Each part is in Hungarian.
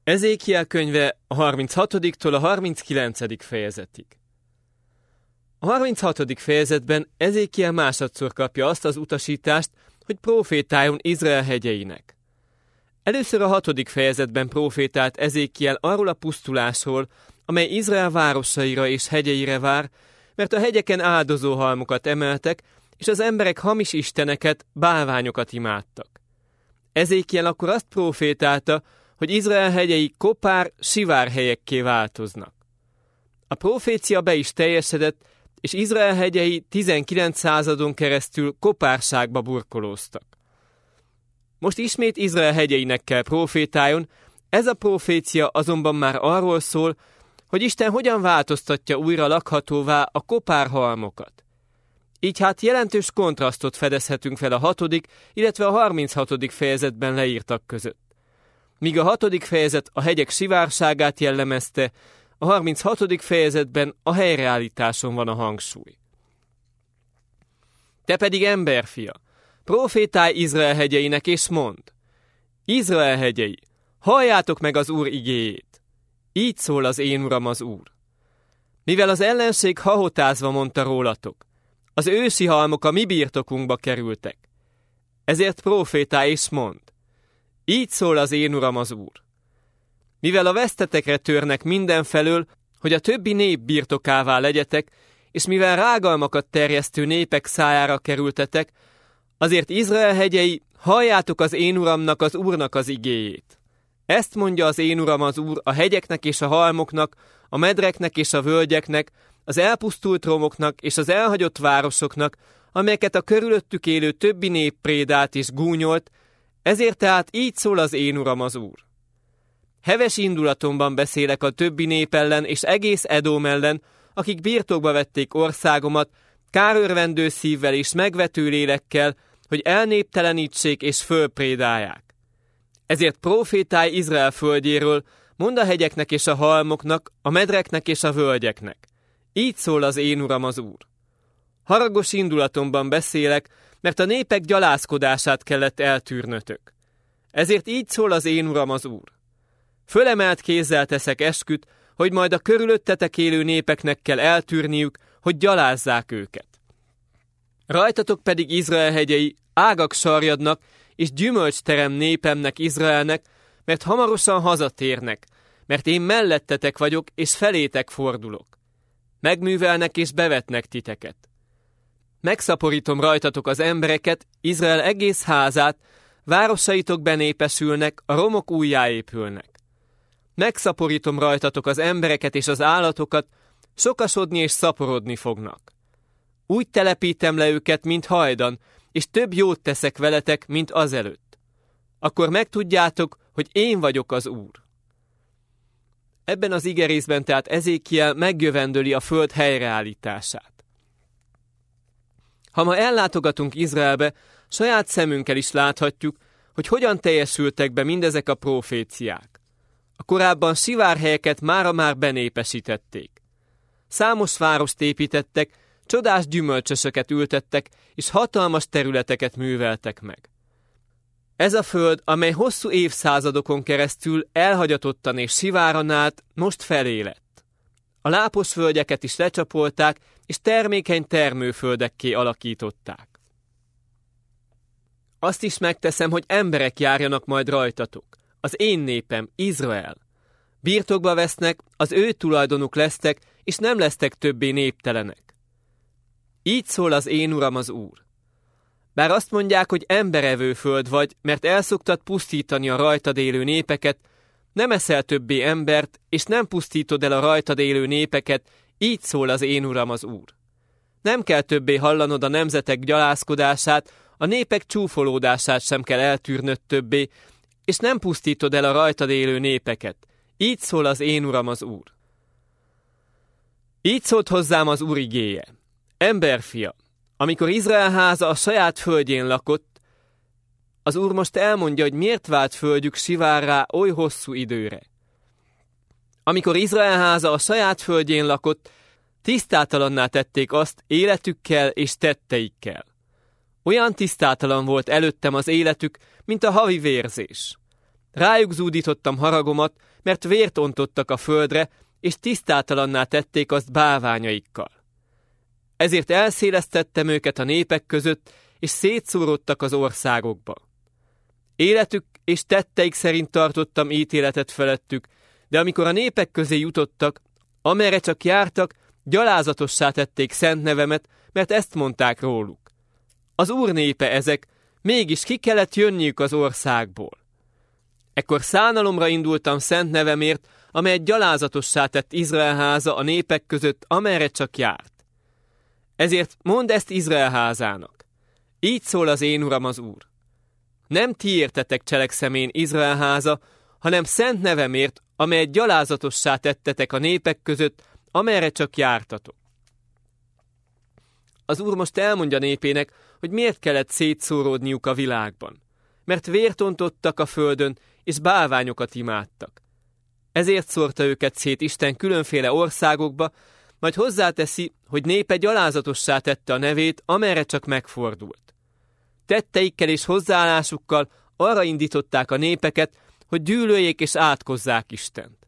Ezékiel könyve a 36-tól a 39. fejezetig. A 36. fejezetben Ezékiel másodszor kapja azt az utasítást, hogy profétáljon Izrael hegyeinek. Először a 6. fejezetben profétált Ezékiel arról a pusztulásról, amely Izrael városaira és hegyeire vár, mert a hegyeken áldozóhalmokat emeltek, és az emberek hamis isteneket, bálványokat imádtak. Ezékiel akkor azt profétálta, hogy Izrael hegyei kopár, sivárhelyekké változnak. A profécia be is teljesedett, és Izrael hegyei 19 századon keresztül kopárságba burkolóztak. Most ismét Izrael hegyeinek kell profétáljon, ez a profécia azonban már arról szól, hogy Isten hogyan változtatja újra lakhatóvá a kopárhalmokat. Így hát jelentős kontrasztot fedezhetünk fel a 6., illetve a 36. fejezetben leírtak között. Míg a 6. fejezet a hegyek sivárságát jellemezte, a 36. fejezetben a helyreállításon van a hangsúly. Te pedig emberfia, profétálj Izrael hegyeinek és mondd: Izrael hegyei, halljátok meg az Úr igéjét. Így szól az én Uram az Úr. Mivel az ellenség hahotázva mondta rólatok, az ősi halmok a mi birtokunkba kerültek. Ezért profétálj és mondd: így szól az én Uram az Úr. Mivel a vesztetekre törnek mindenfelől, hogy a többi nép birtokává legyetek, és mivel rágalmakat terjesztő népek szájára kerültetek, azért Izrael hegyei, halljátok az én Uramnak, az Úrnak az igéjét. Ezt mondja az én Uram az Úr a hegyeknek és a halmoknak, a medreknek és a völgyeknek, az elpusztult romoknak és az elhagyott városoknak, amelyeket a körülöttük élő többi nép prédált és gúnyolt, ezért tehát így szól az én Uram az Úr. Heves indulatomban beszélek a többi nép ellen és egész Edóm ellen, akik birtokba vették országomat, kárörvendő szívvel és megvető lélekkel, hogy elnéptelenítsék és fölprédálják. Ezért profétálj Izrael földjéről, mondd a hegyeknek és a halmoknak, a medreknek és a völgyeknek. Így szól az én Uram az Úr. Haragos indulatomban beszélek, mert a népek gyalázkodását kellett eltűrnötök. Ezért így szól az én Uram az Úr. Fölemelt kézzel teszek esküt, hogy majd a körülöttetek élő népeknek kell eltűrniük, hogy gyalázzák őket. Rajtatok pedig Izrael hegyei ágak sarjadnak, és gyümölcsterem népemnek, Izraelnek, mert hamarosan hazatérnek, mert én mellettetek vagyok, és felétek fordulok. Megművelnek és bevetnek titeket. Megszaporítom rajtatok az embereket, Izrael egész házát, városaitok benépesülnek, a romok újjáépülnek. Megszaporítom rajtatok az embereket és az állatokat, sokasodni és szaporodni fognak. Úgy telepítem le őket, mint hajdan, és több jót teszek veletek, mint azelőtt. Akkor megtudjátok, hogy én vagyok az Úr. Ebben az igerészben tehát Ezékiel megjövendöli a föld helyreállítását. Ha ma ellátogatunk Izraelbe, saját szemünkkel is láthatjuk, hogy hogyan teljesültek be mindezek a proféciák. A korábban sivárhelyeket mára már benépesítették. Számos várost építettek, csodás gyümölcsösöket ültettek, és hatalmas területeket műveltek meg. Ez a föld, amely hosszú évszázadokon keresztül elhagyatottan és siváran állt, most felé lett. A lápos földeket is lecsapolták, és termékeny termőföldekké alakították. Azt is megteszem, hogy emberek járjanak majd rajtatok, az én népem, Izrael. Birtokba vesznek, az ő tulajdonuk lesztek, és nem lesztek többé néptelenek. Így szól az én Uram az Úr. Bár azt mondják, hogy emberevő föld vagy, mert elszoktad pusztítani a rajtad élő népeket, nem eszel többé embert, és nem pusztítod el a rajtad élő népeket, így szól az én Uram az Úr. Nem kell többé hallanod a nemzetek gyalázkodását, a népek csúfolódását sem kell eltűrnöd többé, és nem pusztítod el a rajtad élő népeket. Így szól az én Uram az Úr. Így szólt hozzám az Úr igéje. Emberfia, amikor Izrael háza a saját földjén lakott, az Úr most elmondja, hogy miért vált földjük sivárrá oly hosszú időre. Amikor Izrael háza a saját földjén lakott, tisztátalanná tették azt életükkel és tetteikkel. Olyan tisztátalan volt előttem az életük, mint a havi vérzés. Rájuk zúdítottam haragomat, mert vért ontottak a földre, és tisztátalanná tették azt bálványaikkal. Ezért elszélesztettem őket a népek között, és szétszóródtak az országokba. Életük és tetteik szerint tartottam ítéletet felettük, de amikor a népek közé jutottak, amerre csak jártak, gyalázatossá tették szent nevemet, mert ezt mondták róluk. Az Úr népe ezek, mégis ki kellett jönniük az országból. Ekkor szánalomra indultam szent nevemért, amelyet gyalázatossá tett Izrael háza a népek között, amerre csak járt. Ezért mondd ezt Izrael házának. Így szól az én Uram az Úr. Nem ti értetek cselekszem én Izrael háza, hanem szent nevemért, amelyet gyalázatossá tettetek a népek között, amerre csak jártatok. Az Úr most elmondja népének, hogy miért kellett szétszóródniuk a világban. Mert vért ontottak a földön, és bálványokat imádtak. Ezért szórta őket szét Isten különféle országokba, majd hozzáteszi, hogy népe gyalázatossá tette a nevét, amerre csak megfordult. Tetteikkel és hozzáállásukkal arra indították a népeket, hogy gyűlöljék és átkozzák Istent.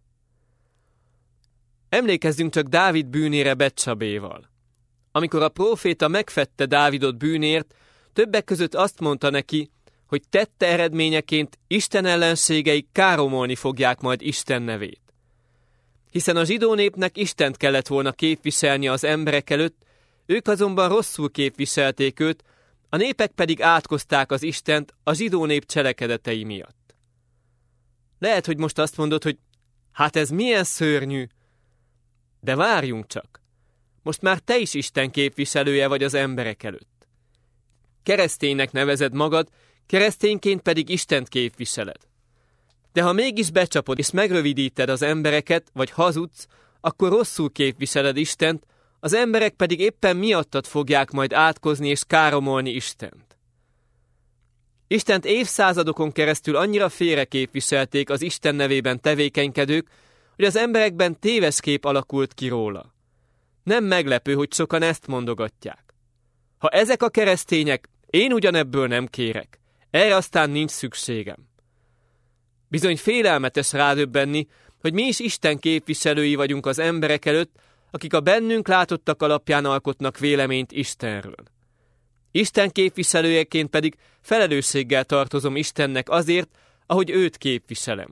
Emlékezzünk csak Dávid bűnére Betsabéval. Amikor a próféta megfedte Dávidot bűnért, többek között azt mondta neki, hogy tette eredményeként Isten ellenségeik káromolni fogják majd Isten nevét. Hiszen a zsidó népnek Istent kellett volna képviselni az emberek előtt, ők azonban rosszul képviselték őt, a népek pedig átkozták az Istent a zsidó nép cselekedetei miatt. Lehet, hogy most azt mondod, hogy hát ez milyen szörnyű, de várjunk csak. Most már te is Isten képviselője vagy az emberek előtt. Kereszténynek nevezed magad, keresztényként pedig Istent képviseled. De ha mégis becsapod és megrövidíted az embereket, vagy hazudsz, akkor rosszul képviseled Istent, az emberek pedig éppen miattad fogják majd átkozni és káromolni Istent. Istent évszázadokon keresztül annyira félre képviselték az Isten nevében tevékenykedők, hogy az emberekben téves kép alakult ki róla. Nem meglepő, hogy sokan ezt mondogatják. Ha ezek a keresztények, én ugyanebből nem kérek. Erre aztán nincs szükségem. Bizony félelmetes rádöbbenni, hogy mi is Isten képviselői vagyunk az emberek előtt, akik a bennünk látottak alapján alkotnak véleményt Istenről. Isten képviselőjeként pedig felelősséggel tartozom Istennek azért, ahogy őt képviselem.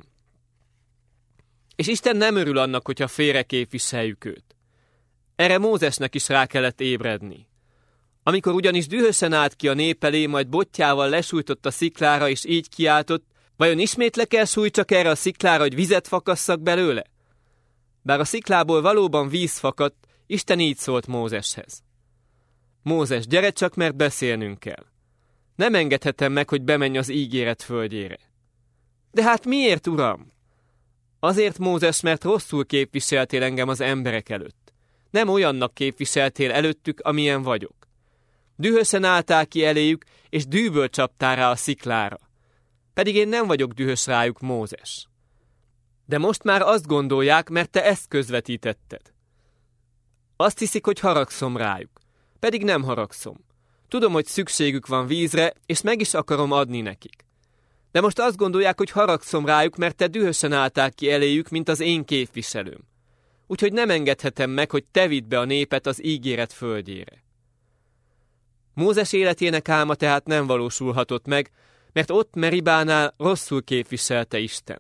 És Isten nem örül annak, hogyha félre képviseljük őt. Erre Mózesnek is rá kellett ébredni. Amikor ugyanis dühösen állt ki a nép elé, majd botjával lesújtott a sziklára, és így kiáltott, vajon ismét le kell sújt csak erre a sziklára, hogy vizet fakasszak belőle? Bár a sziklából valóban víz fakadt, Isten így szólt Mózeshez. Mózes, gyere csak, mert beszélnünk kell. Nem engedhetem meg, hogy bemenj az ígéret földjére. De hát miért, Uram? Azért, Mózes, mert rosszul képviseltél engem az emberek előtt. Nem olyannak képviseltél előttük, amilyen vagyok. Dühösen álltál ki eléjük, és dűből csaptál rá a sziklára. Pedig én nem vagyok dühös rájuk, Mózes. De most már azt gondolják, mert te ezt közvetítetted. Azt hiszik, hogy haragszom rájuk. Pedig nem haragszom. Tudom, hogy szükségük van vízre, és meg is akarom adni nekik. De most azt gondolják, hogy haragszom rájuk, mert te dühösen álltál ki eléjük, mint az én képviselőm. Úgyhogy nem engedhetem meg, hogy te vidd be a népet az ígéret földjére. Mózes életének álma tehát nem valósulhatott meg, mert ott Meribánál rosszul képviselte Istent.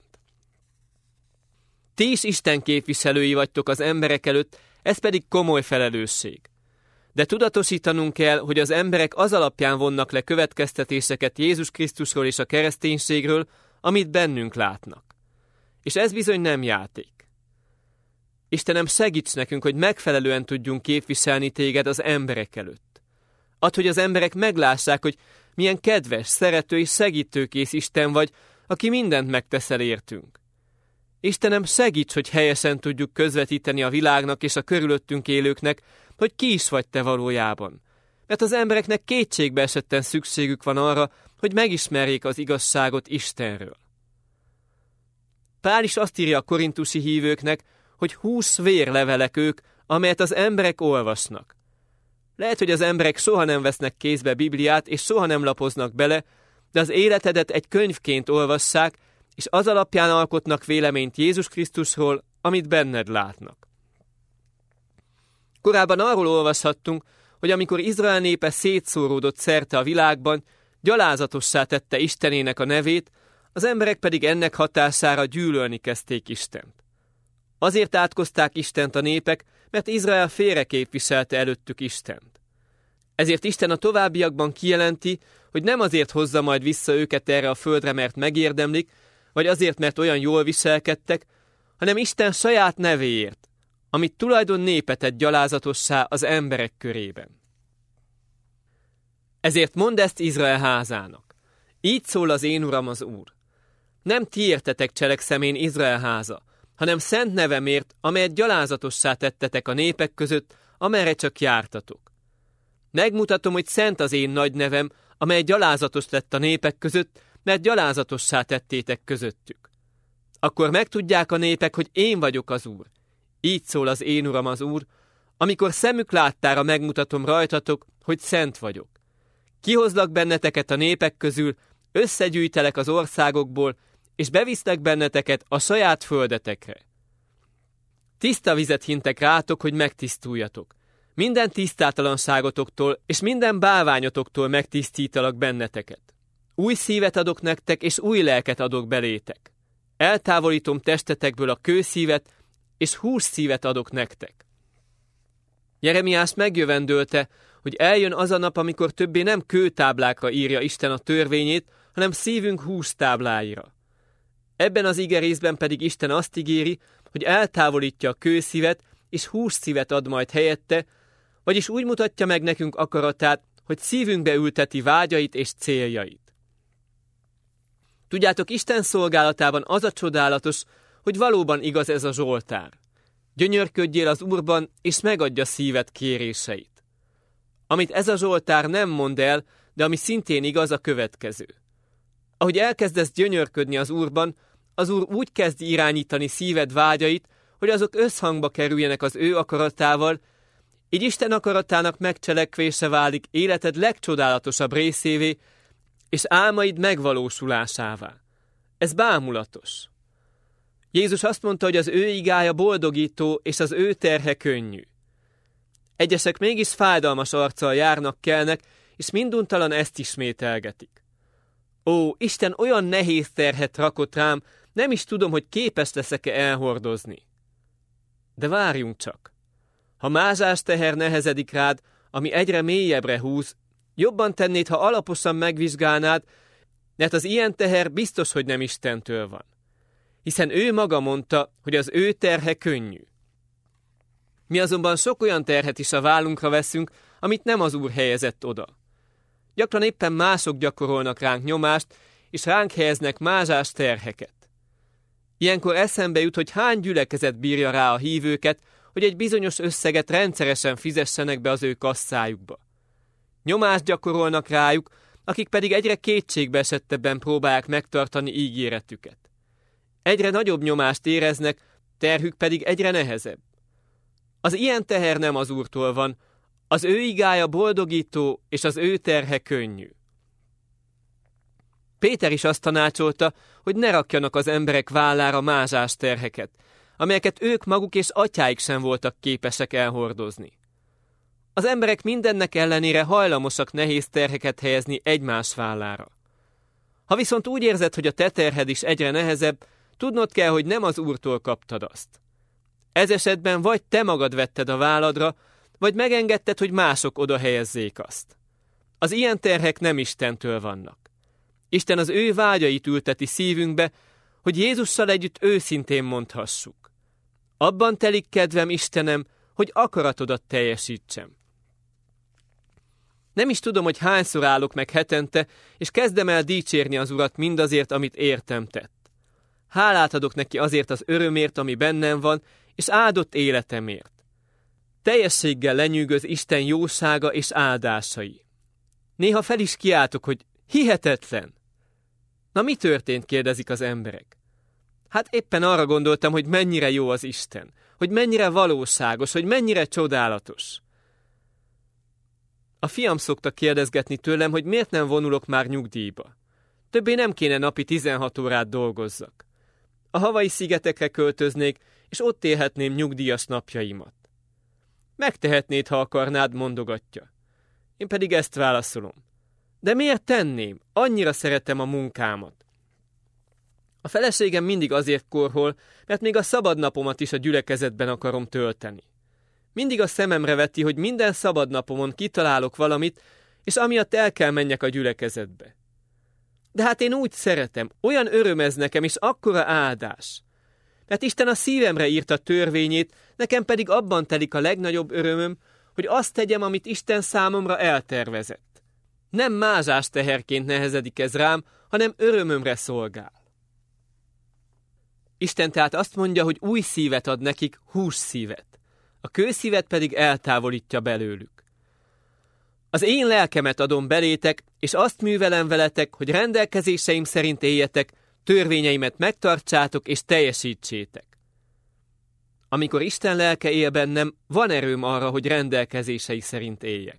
Ti is Isten képviselői vagytok az emberek előtt, ez pedig komoly felelősség. De tudatosítanunk kell, hogy az emberek az alapján vonnak le következtetéseket Jézus Krisztusról és a kereszténységről, amit bennünk látnak. És ez bizony nem játék. Istenem, segíts nekünk, hogy megfelelően tudjunk képviselni téged az emberek előtt. Add, hogy az emberek meglássák, hogy milyen kedves, szerető és segítőkész Isten vagy, aki mindent megteszel értünk. Istenem, segíts, hogy helyesen tudjuk közvetíteni a világnak és a körülöttünk élőknek, hogy ki is vagy te valójában. Mert az embereknek kétségbe esetten szükségük van arra, hogy megismerjék az igazságot Istenről. Pál is azt írja a korintusi hívőknek, hogy hús-vér levelek ők, amelyet az emberek olvasnak. Lehet, hogy az emberek soha nem vesznek kézbe Bibliát, és soha nem lapoznak bele, de az életedet egy könyvként olvassák, és az alapján alkotnak véleményt Jézus Krisztusról, amit benned látnak. Korábban arról olvashattunk, hogy amikor Izrael népe szétszóródott szerte a világban, gyalázatossá tette Istenének a nevét, az emberek pedig ennek hatására gyűlölni kezdték Istent. Azért átkozták Istent a népek, mert Izrael félreképviselte előttük Istent. Ezért Isten a továbbiakban kijelenti, hogy nem azért hozza majd vissza őket erre a földre, mert megérdemlik, vagy azért, mert olyan jól viselkedtek, hanem Isten saját nevéért, amit tulajdon népe tett gyalázatossá az emberek körében. Ezért mondd ezt Izrael házának. Így szól az én Uram az Úr. Nem ti értetek cselekszem én Izrael háza, hanem szent nevemért, amelyet gyalázatossá tettetek a népek között, amerre csak jártatok. Megmutatom, hogy szent az én nagy nevem, amely gyalázatos lett a népek között, mert gyalázatossá tettétek közöttük. Akkor megtudják a népek, hogy én vagyok az Úr. Így szól az én Uram az Úr, amikor szemük láttára megmutatom rajtatok, hogy szent vagyok. Kihozlak benneteket a népek közül, összegyűjtelek az országokból, és beviszlek benneteket a saját földetekre. Tiszta vizet hintek rátok, hogy megtisztuljatok. Minden tisztátalanságotoktól és minden bálványotoktól megtisztítalak benneteket. Új szívet adok nektek, és új lelket adok belétek. Eltávolítom testetekből a kőszívet, és hússzívet adok nektek. Jeremiás megjövendölte, hogy eljön az a nap, amikor többé nem kőtáblákra írja Isten a törvényét, hanem szívünk hústábláira. Ebben az igerészben pedig Isten azt ígéri, hogy eltávolítja a kőszívet, és hússzívet ad majd helyette, vagyis úgy mutatja meg nekünk akaratát, hogy szívünkbe ülteti vágyait és céljait. Tudjátok, Isten szolgálatában az a csodálatos, hogy valóban igaz ez a Zsoltár. Gyönyörködjél az Úrban, és megadja szíved kéréseit. Amit ez a Zsoltár nem mond el, de ami szintén igaz, a következő. Ahogy elkezdesz gyönyörködni az Úrban, az Úr úgy kezdi irányítani szíved vágyait, hogy azok összhangba kerüljenek az ő akaratával, így Isten akaratának megcselekvése válik életed legcsodálatosabb részévé, és álmaid megvalósulásává. Ez bámulatos. Jézus azt mondta, hogy az ő igája boldogító, és az ő terhe könnyű. Egyesek mégis fájdalmas arccal járnak, kelnek, és minduntalan ezt ismételgetik. Ó, Isten olyan nehéz terhet rakott rám, nem is tudom, hogy képes leszek-e elhordozni. De várjunk csak. Ha mázsás teher nehezedik rád, ami egyre mélyebbre húz, jobban tennéd, ha alaposan megvizsgálnád, mert az ilyen teher biztos, hogy nem Istentől van. Hiszen ő maga mondta, hogy az ő terhe könnyű. Mi azonban sok olyan terhet is a vállunkra veszünk, amit nem az Úr helyezett oda. Gyakran éppen mások gyakorolnak ránk nyomást, és ránk helyeznek mázsás terheket. Ilyenkor eszembe jut, hogy hány gyülekezet bírja rá a hívőket, hogy egy bizonyos összeget rendszeresen fizessenek be az ő kasszájukba. Nyomást gyakorolnak rájuk, akik pedig egyre kétségbeesettebben próbálják megtartani ígéretüket. Egyre nagyobb nyomást éreznek, terhük pedig egyre nehezebb. Az ilyen teher nem az Úrtól van, az ő igája boldogító, és az ő terhe könnyű. Péter is azt tanácsolta, hogy ne rakjanak az emberek vállára mázsás terheket, amelyeket ők maguk és atyáik sem voltak képesek elhordozni. Az emberek mindennek ellenére hajlamosak nehéz terheket helyezni egymás vállára. Ha viszont úgy érzed, hogy a te terhed is egyre nehezebb, tudnod kell, hogy nem az Úrtól kaptad azt. Ez esetben vagy te magad vetted a válladra, vagy megengedted, hogy mások oda helyezzék azt. Az ilyen terhek nem Istentől vannak. Isten az ő vágyait ülteti szívünkbe, hogy Jézussal együtt őszintén mondhassuk. Abban telik kedvem, Istenem, hogy akaratodat teljesítsem. Nem is tudom, hogy hányszor állok meg hetente, és kezdem el dicsérni az Urat mindazért, amit értem tett. Hálát adok neki azért az örömért, ami bennem van, és áldott életemért. Teljességgel lenyűgöz Isten jósága és áldásai. Néha fel is kiáltok, hogy hihetetlen. Na, mi történt, kérdezik az emberek. Hát éppen arra gondoltam, hogy mennyire jó az Isten, hogy mennyire valóságos, hogy mennyire csodálatos. A fiam szokta kérdezgetni tőlem, hogy miért nem vonulok már nyugdíjba. többé nem kéne napi 16 órát dolgozzak. A Hawaii szigetekre költöznék, és ott élhetném nyugdíjas napjaimat. Megtehetnéd, ha akarnád, mondogatja. Én pedig ezt válaszolom. De miért tenném? Annyira szeretem a munkámat. A feleségem mindig azért korhol, mert még a szabadnapomat is a gyülekezetben akarom tölteni. Mindig a szememre veti, hogy minden szabadnapomon kitalálok valamit, és amiatt el kell menjek a gyülekezetbe. De hát én úgy szeretem, olyan öröm ez nekem, és akkora áldás. Mert Isten a szívemre írta törvényét, nekem pedig abban telik a legnagyobb örömöm, hogy azt tegyem, amit Isten számomra eltervezett. Nem mázsás teherként nehezedik ez rám, hanem örömömre szolgál. Isten tehát azt mondja, hogy új szívet ad nekik, hússzívet. A kőszívet pedig eltávolítja belőlük. Az én lelkemet adom belétek, és azt művelem veletek, hogy rendelkezéseim szerint éljetek, törvényeimet megtartsátok és teljesítsétek. Amikor Isten lelke él bennem, van erőm arra, hogy rendelkezései szerint éljek.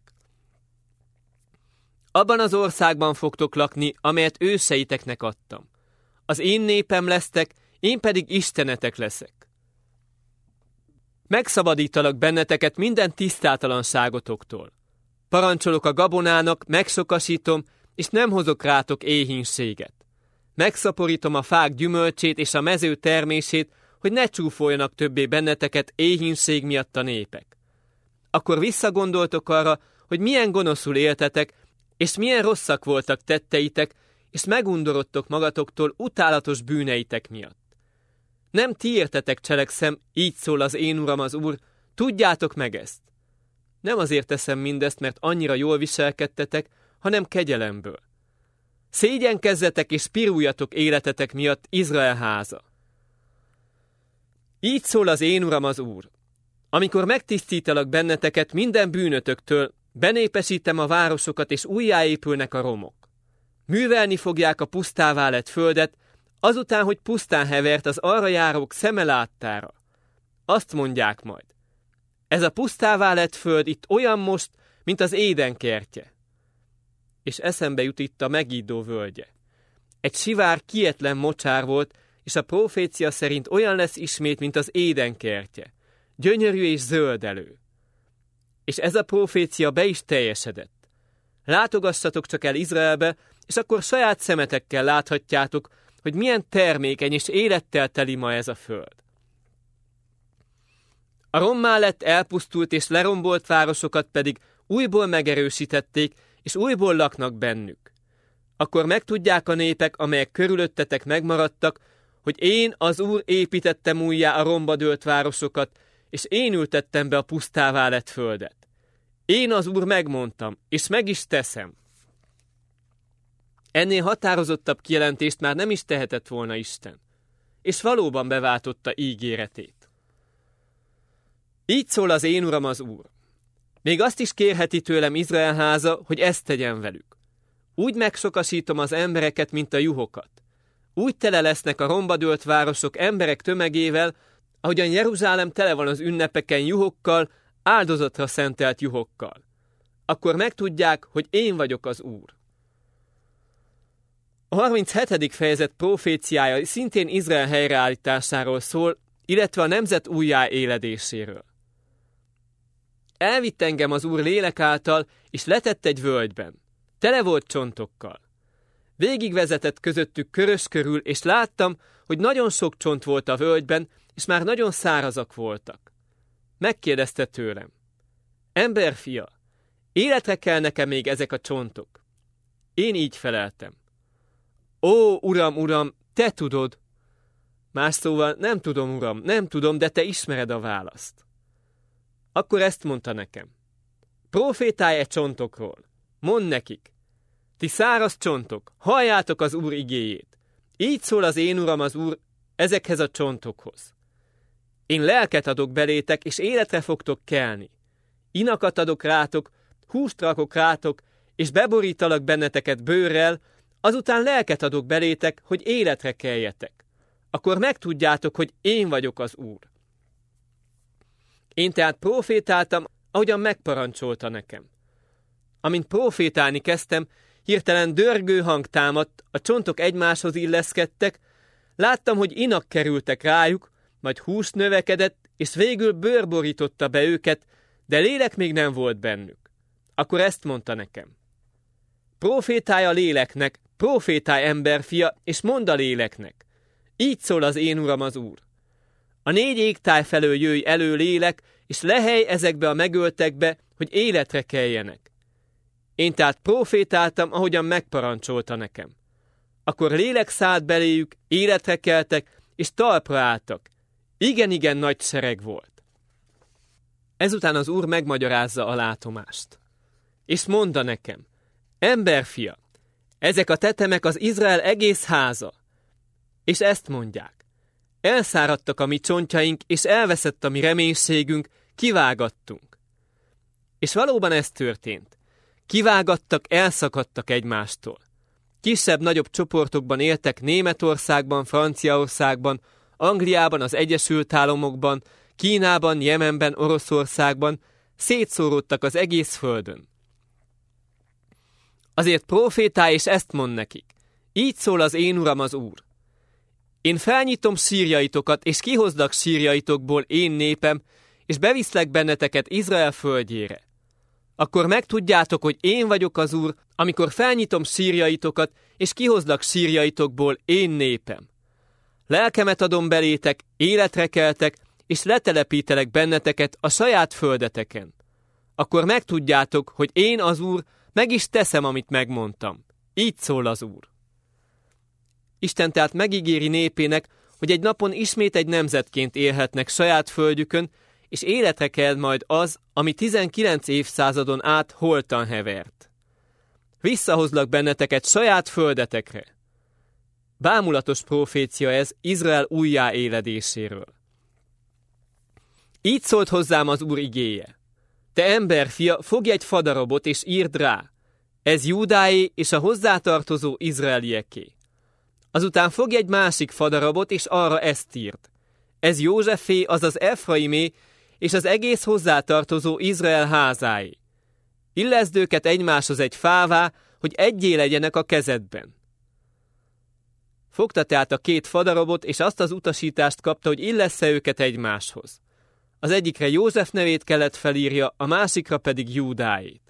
Abban az országban fogtok lakni, amelyet őseiteknek adtam. Az én népem lesztek, én pedig Istenetek leszek. Megszabadítalak benneteket minden tisztátalanságotoktól. Parancsolok a gabonának, megsokasítom, és nem hozok rátok éhínséget. Megszaporítom a fák gyümölcsét és a mező termését, hogy ne csúfoljanak többé benneteket éhínség miatt a népek. Akkor visszagondoltok arra, hogy milyen gonoszul éltetek, és milyen rosszak voltak tetteitek, és megundorodtok magatoktól utálatos bűneitek miatt. Nem ti értetek cselekszem, így szól az én Uram az Úr, tudjátok meg ezt. Nem azért teszem mindezt, mert annyira jól viselkedtetek, hanem kegyelemből. Szégyenkezzetek és piruljatok életetek miatt, Izrael háza. Így szól az én Uram az Úr. Amikor megtisztítalak benneteket minden bűnötöktől, benépesítem a városokat, és újjáépülnek a romok. Művelni fogják a pusztává lett földet, azután, hogy pusztán hevert az arra járók szeme láttára. Azt mondják majd. Ez a pusztává lett föld itt olyan most, mint az Éden kertje. És eszembe jut itt a Megiddo völgye. Egy sivár, kietlen mocsár volt, és a profécia szerint olyan lesz ismét, mint az Éden kertje. Gyönyörű és zöldelő. És ez a profécia be is teljesedett. Látogassatok csak el Izraelbe, és akkor saját szemetekkel láthatjátok, hogy milyen termékeny és élettel teli ma ez a föld. A rommá lett, elpusztult és lerombolt városokat pedig újból megerősítették, és újból laknak bennük. Akkor megtudják a népek, amelyek körülöttetek megmaradtak, hogy én, az Úr építettem újjá a romba dőlt városokat, és én ültettem be a pusztává lett földet. Én, az Úr, megmondtam, és meg is teszem. Ennél határozottabb kijelentést már nem is tehetett volna Isten, és valóban beváltotta ígéretét. Így szól az én Uram az Úr. Még azt is kérheti tőlem Izrael háza, hogy ezt tegyen velük. Úgy megsokasítom az embereket, mint a juhokat. Úgy tele lesznek a romba dőlt városok emberek tömegével, ahogyan Jeruzsálem tele van az ünnepeken juhokkal, áldozatra szentelt juhokkal. Akkor megtudják, hogy én vagyok az Úr. A 37. fejezet proféciája szintén Izrael helyreállításáról szól, illetve a nemzet újjáéledéséről. Elvitt engem az Úr lélek által, és letett egy völgyben. Tele volt csontokkal. Végigvezetett közöttük körös körül, és láttam, hogy nagyon sok csont volt a völgyben, és már nagyon szárazak voltak. Megkérdezte tőlem. Emberfia, életre kell nekem még ezek a csontok? Én így feleltem. Ó, Uram, Uram, te tudod. Más szóval, nem tudom, Uram, nem tudom, de te ismered a választ. Akkor ezt mondta nekem. Profétálj e csontokról. Mondd nekik. Ti száraz csontok, halljátok az Úr igéjét. Így szól az én Uram az Úr ezekhez a csontokhoz. Én lelket adok belétek, és életre fogtok kelni. Inakat adok rátok, húst rakok rátok, és beborítalak benneteket bőrrel, azután lelket adok belétek, hogy életre keljetek. Akkor megtudjátok, hogy én vagyok az Úr. Én tehát profétáltam, ahogyan megparancsolta nekem. Amint profétálni kezdtem, hirtelen dörgő hang támadt, a csontok egymáshoz illeszkedtek, láttam, hogy inak kerültek rájuk, majd hús növekedett, és végül bőr borította be őket, de lélek még nem volt bennük. Akkor ezt mondta nekem: Profétálj a léleknek, profétálj emberfia, és mondd a léleknek: így szól az én Uram az Úr. A 4 égtáj felől jöjj elő lélek, és lehelj ezekbe a megöltekbe, hogy életre keljenek. Én tehát profétáltam, ahogyan megparancsolta nekem. Akkor lélek szállt beléjük, életre keltek, és talpra álltak. Igen, nagy sereg volt. Ezután az Úr megmagyarázza a látomást. És mondta nekem: emberfia, ezek a tetemek az Izrael egész háza. És ezt mondják: elszáradtak a mi csontjaink, és elveszett a mi reménységünk, kivágattunk. És valóban ez történt. Kivágattak, elszakadtak egymástól. Kisebb-nagyobb csoportokban éltek Németországban, Franciaországban, Angliában, az Egyesült Államokban, Kínában, Jemenben, Oroszországban, szétszóródtak az egész földön. Azért profétálj, és ezt mond nekik: így szól az én Uram az Úr. Én felnyitom sírjaitokat, és kihozlak sírjaitokból én népem, és beviszlek benneteket Izrael földjére. Akkor megtudjátok, hogy én vagyok az Úr, amikor felnyitom sírjaitokat, és kihozlak sírjaitokból én népem. Lelkemet adom belétek, életre keltek, és letelepítelek benneteket a saját földeteken. Akkor megtudjátok, hogy én az Úr, meg is teszem, amit megmondtam. Így szól az Úr. Isten tehát megígéri népének, hogy egy napon ismét egy nemzetként élhetnek saját földjükön, és életre kell majd az, ami 19 évszázadon át holtan hevert. Visszahozlak benneteket saját földetekre. Bámulatos profécia ez Izrael újjáéledéséről. Így szólt hozzám az Úr igéje: te emberfia, fogj egy fadarabot és írd rá: ez Júdáé és a hozzátartozó izraelieké. Azután fogj egy másik fadarabot, és arra ezt írd: ez Józsefé, azaz Efraimé, és az egész hozzátartozó Izrael házáé. Illeszd őket egymáshoz egy fává, hogy egyé legyenek a kezedben. Fogta tehát a 2 fadarabot, és azt az utasítást kapta, hogy illessze őket egymáshoz. Az egyikre József nevét kellett felírja, a másikra pedig Júdáét.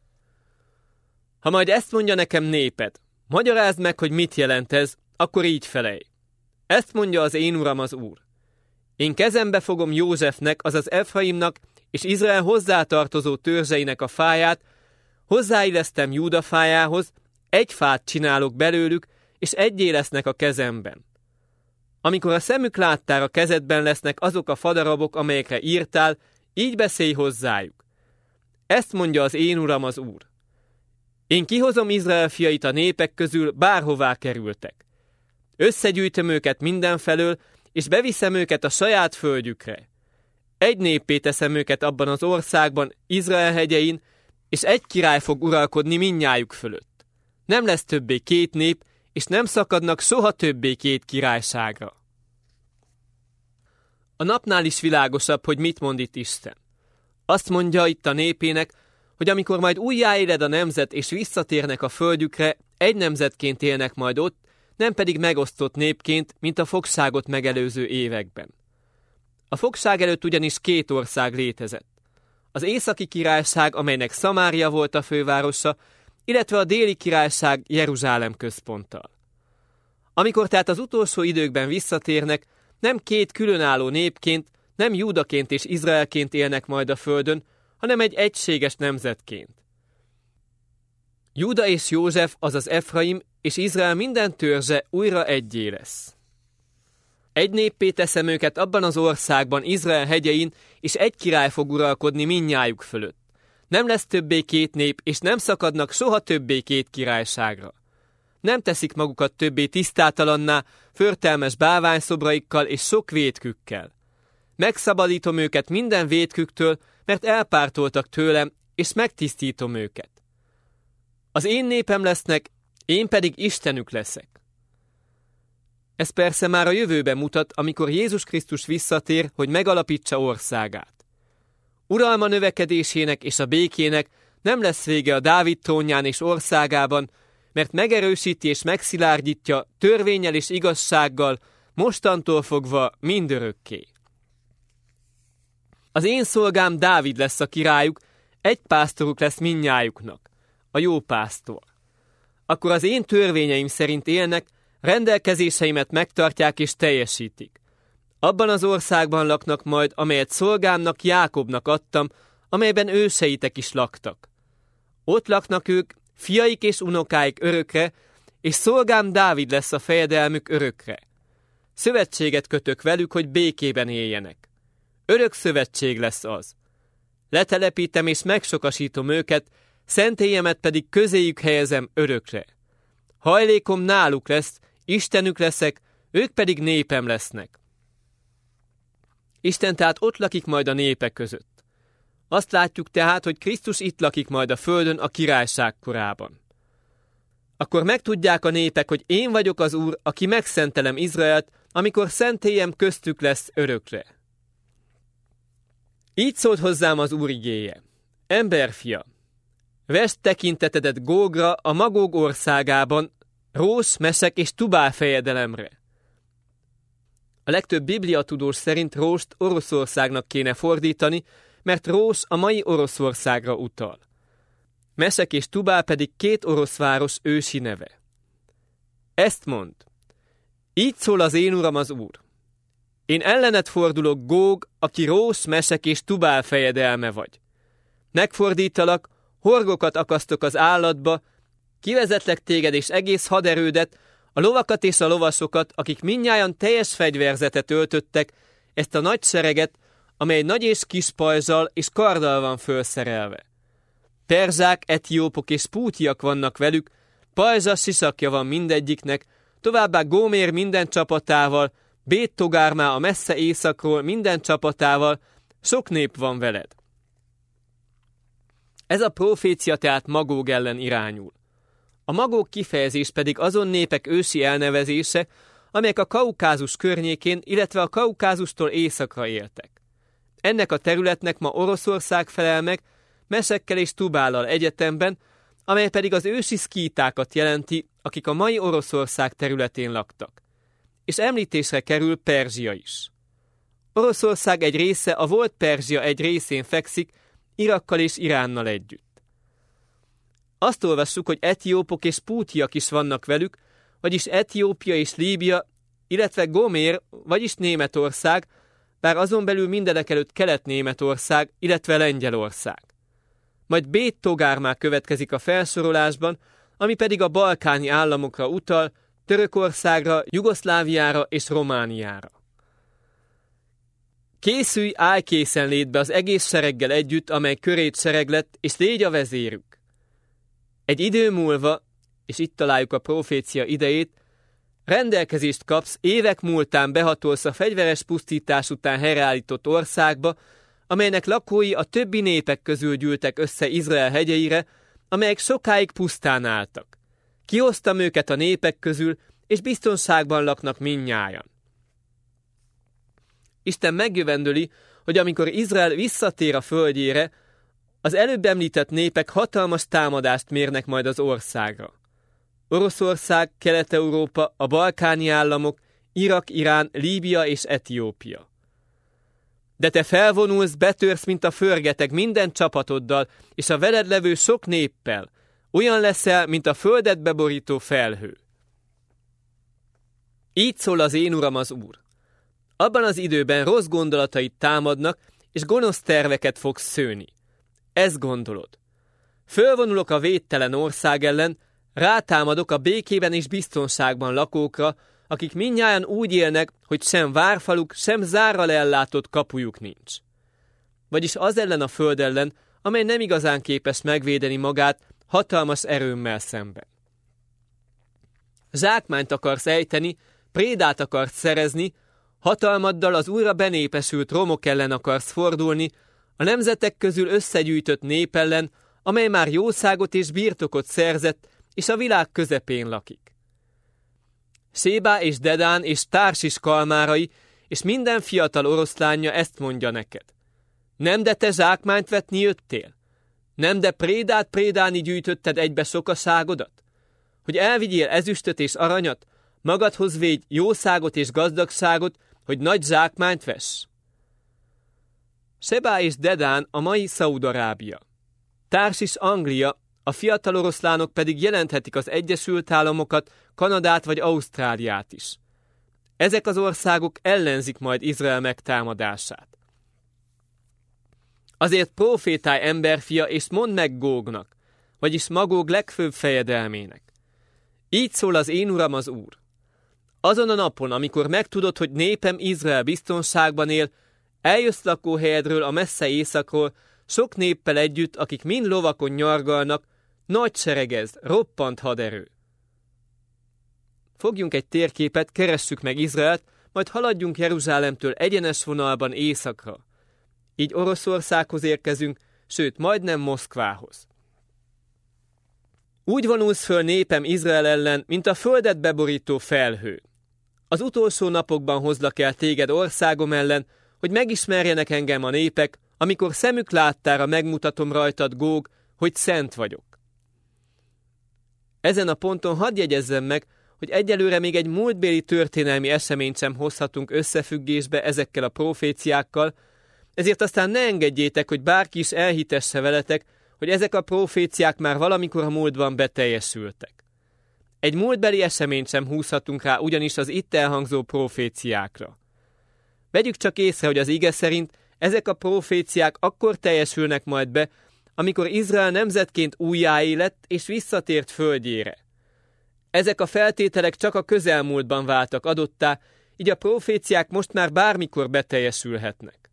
Ha majd ezt mondja nekem néped, magyarázd meg, hogy mit jelent ez, akkor így felej. Ezt mondja az én Uram az Úr: én kezembe fogom Józsefnek, azaz Efraimnak és Izrael hozzátartozó törzseinek a fáját, hozzáillesztem Júda fájához, egy fát csinálok belőlük, és egyé lesznek a kezemben. Amikor a szemük láttára kezedben lesznek azok a fadarabok, amelyekre írtál, így beszélj hozzájuk. Ezt mondja az én Uram az Úr: én kihozom Izrael fiait a népek közül, bárhová kerültek. Összegyűjtöm őket mindenfelől, és beviszem őket a saját földjükre. Egy néppé teszem őket abban az országban, Izrael hegyein, és egy király fog uralkodni mindnyájuk fölött. Nem lesz többé 2 nép, és nem szakadnak soha többé 2 királyságra. A napnál is világosabb, hogy mit mond itt Isten. Azt mondja itt a népének, hogy amikor majd újjáéled a nemzet, és visszatérnek a földjükre, egy nemzetként élnek majd ott, nem pedig megosztott népként, mint a fogságot megelőző években. A fogság előtt ugyanis 2 ország létezett. Az északi királyság, amelynek Szamária volt a fővárosa, illetve a déli királyság Jeruzsálem központtal. Amikor tehát az utolsó időkben visszatérnek, nem 2 különálló népként, nem Júdaként és Izraelként élnek majd a földön, hanem egy egységes nemzetként. Júda és József, azaz Efraim és Izrael minden törzse újra egyé lesz. Egy néppé teszem őket abban az országban, Izrael hegyein, és egy király fog uralkodni mindnyájuk fölött. Nem lesz többé 2 nép, és nem szakadnak soha többé 2 királyságra. Nem teszik magukat többé tisztátalanná, förtelmes bálványszobraikkal és sok vétkükkel. Megszabadítom őket minden vétküktől, mert elpártoltak tőlem, és megtisztítom őket. Az én népem lesznek, én pedig Istenük leszek. Ez persze már a jövőben mutat, amikor Jézus Krisztus visszatér, hogy megalapítsa országát. Uralma növekedésének és a békének nem lesz vége a Dávid trónján és országában, mert megerősíti és megszilárdítja törvénnyel és igazsággal, mostantól fogva mindörökké. Az én szolgám Dávid lesz a királyuk, egy pásztoruk lesz mindnyájuknak, a jó pásztor. Akkor az én törvényeim szerint élnek, rendelkezéseimet megtartják és teljesítik. Abban az országban laknak majd, amelyet szolgámnak Jákobnak adtam, amelyben őseitek is laktak. Ott laknak ők, fiaik és unokáik örökre, és szolgám Dávid lesz a fejedelmük örökre. Szövetséget kötök velük, hogy békében éljenek. Örök szövetség lesz az. Letelepítem és megsokasítom őket, szentélyemet pedig közéjük helyezem örökre. Hajlékom náluk lesz, Istenük leszek, ők pedig népem lesznek. Isten tehát ott lakik majd a népek között. Azt látjuk tehát, hogy Krisztus itt lakik majd a földön a királyság korában. Akkor megtudják a népek, hogy én vagyok az Úr, aki megszentelem Izraelt, amikor szentélyem köztük lesz örökre. Így szólt hozzám az Úr igéje. Emberfia, vesd tekintetedet Gógra, a Magóg országában, Rós, Mesek és Tubál fejedelemre. A legtöbb bibliatudós szerint Róst Oroszországnak kéne fordítani, mert Rós a mai Oroszországra utal. Mesek és Tubál pedig két orosz város ősi neve. Ezt mond. Így szól az én uram az Úr. Én ellened fordulok, Góg, aki Rós, Mesek és Tubál fejedelme vagy. Megfordítalak, horgokat akasztok az állatba, kivezetlek téged és egész haderődet, a lovakat és a lovasokat, akik mindnyájan teljes fegyverzetet öltöttek, ezt a nagy sereget, amely nagy és kis pajzsal és karddal van fölszerelve. Perzsák, etiópok és pútiak vannak velük, pajzsas sisakja van mindegyiknek, továbbá Gómér minden csapatával, Bét-Togármá a messze északról minden csapatával, sok nép van veled. Ez a profécia tehát Magóg ellen irányul. A Magóg kifejezés pedig azon népek ősi elnevezése, amelyek a Kaukázus környékén, illetve a Kaukázustól északra éltek. Ennek a területnek ma Oroszország felel meg, Mesekkel és Tubállal egyetemben, amely pedig az ősi szkítákat jelenti, akik a mai Oroszország területén laktak. És említésre kerül Perzsia is. Oroszország egy része a volt Perzsia egy részén fekszik, Irakkal és Iránnal együtt. Azt olvassuk, hogy etiópok és pútiak is vannak velük, vagyis Etiópia és Líbia, illetve Gomér, vagyis Németország, bár azon belül mindenekelőtt Kelet-Németország, illetve Lengyelország. Majd Bét-Togármá következik a felsorolásban, ami pedig a balkáni államokra utal, Törökországra, Jugoszláviára és Romániára. Készülj, állj készenlétbe az egész sereggel együtt, amely körét sereg lett, és légy a vezérük. Egy idő múlva, és itt találjuk a profécia idejét, rendelkezést kapsz, évek múltán behatolsz a fegyveres pusztítás után helyreállított országba, amelynek lakói a többi népek közül gyűltek össze Izrael hegyeire, amelyek sokáig pusztán álltak. Kihoztam őket a népek közül, és biztonságban laknak mindnyájan. Isten megjövendöli, hogy amikor Izrael visszatér a földjére, az előbb említett népek hatalmas támadást mérnek majd az országra. Oroszország, Kelet-Európa, a balkáni államok, Irak, Irán, Líbia és Etiópia. De te felvonulsz, betörsz, mint a förgeteg minden csapatoddal, és a veled levő sok néppel. Olyan leszel, mint a földet beborító felhő. Így szól az én uram az Úr. Abban az időben rossz gondolatait támadnak, és gonosz terveket fogsz szőni. Ezt gondolod. Fölvonulok a védtelen ország ellen, rátámadok a békében és biztonságban lakókra, akik mindnyájan úgy élnek, hogy sem várfaluk, sem zárral ellátott kapujuk nincs. Vagyis az ellen a föld ellen, amely nem igazán képes megvédeni magát hatalmas erőmmel szemben. Zsákmányt akarsz ejteni, prédát akarsz szerezni, hatalmaddal az újra benépesült romok ellen akarsz fordulni, a nemzetek közül összegyűjtött nép ellen, amely már jószágot és birtokot szerzett, és a világ közepén lakik. Sébá és Dedán és Társis kalmárai, és minden fiatal oroszlánja ezt mondja neked. Nem, de te zsákmányt vetni jöttél? Nem de prédát prédálni gyűjtötted egybe sokaságodat? Hogy elvigyél ezüstöt és aranyat, magadhoz védj jószágot és gazdagságot, hogy nagy zsákmányt vess? Sebá és Dedán a mai Szaúd-Arábia. Társis Anglia, a fiatal oroszlánok pedig jelenthetik az Egyesült Államokat, Kanadát vagy Ausztráliát is. Ezek az országok ellenzik majd Izrael megtámadását. Azért profétálj, emberfia, és mondd meg Gógnak, vagyis Magóg legfőbb fejedelmének. Így szól az én uram az Úr. Azon a napon, amikor megtudod, hogy népem Izrael biztonságban él, eljössz lakóhelyedről a messze északról, sok néppel együtt, akik mind lovakon nyargalnak, nagy seregezd, roppant haderő. Fogjunk egy térképet, keressük meg Izraelt, majd haladjunk Jeruzsálemtől egyenes vonalban északra. Így Oroszországhoz érkezünk, sőt, majdnem Moszkvához. Úgy vonulsz föl népem Izrael ellen, mint a földet beborító felhő. Az utolsó napokban hozlak el téged országom ellen, hogy megismerjenek engem a népek, amikor szemük láttára megmutatom rajtad, Góg, hogy szent vagyok. Ezen a ponton hadd jegyezzem meg, hogy egyelőre még egy múltbéli történelmi eseményt sem hozhatunk összefüggésbe ezekkel a proféciákkal, ezért aztán ne engedjétek, hogy bárki is elhitesse veletek, hogy ezek a proféciák már valamikor a múltban beteljesültek. Egy múltbeli eseményt sem húzhatunk rá ugyanis az itt elhangzó proféciákra. Vegyük csak észre, hogy az ige szerint ezek a proféciák akkor teljesülnek majd be, amikor Izrael nemzetként újjáéledt és visszatért földjére. Ezek a feltételek csak a közelmúltban váltak adottá, így a proféciák most már bármikor beteljesülhetnek.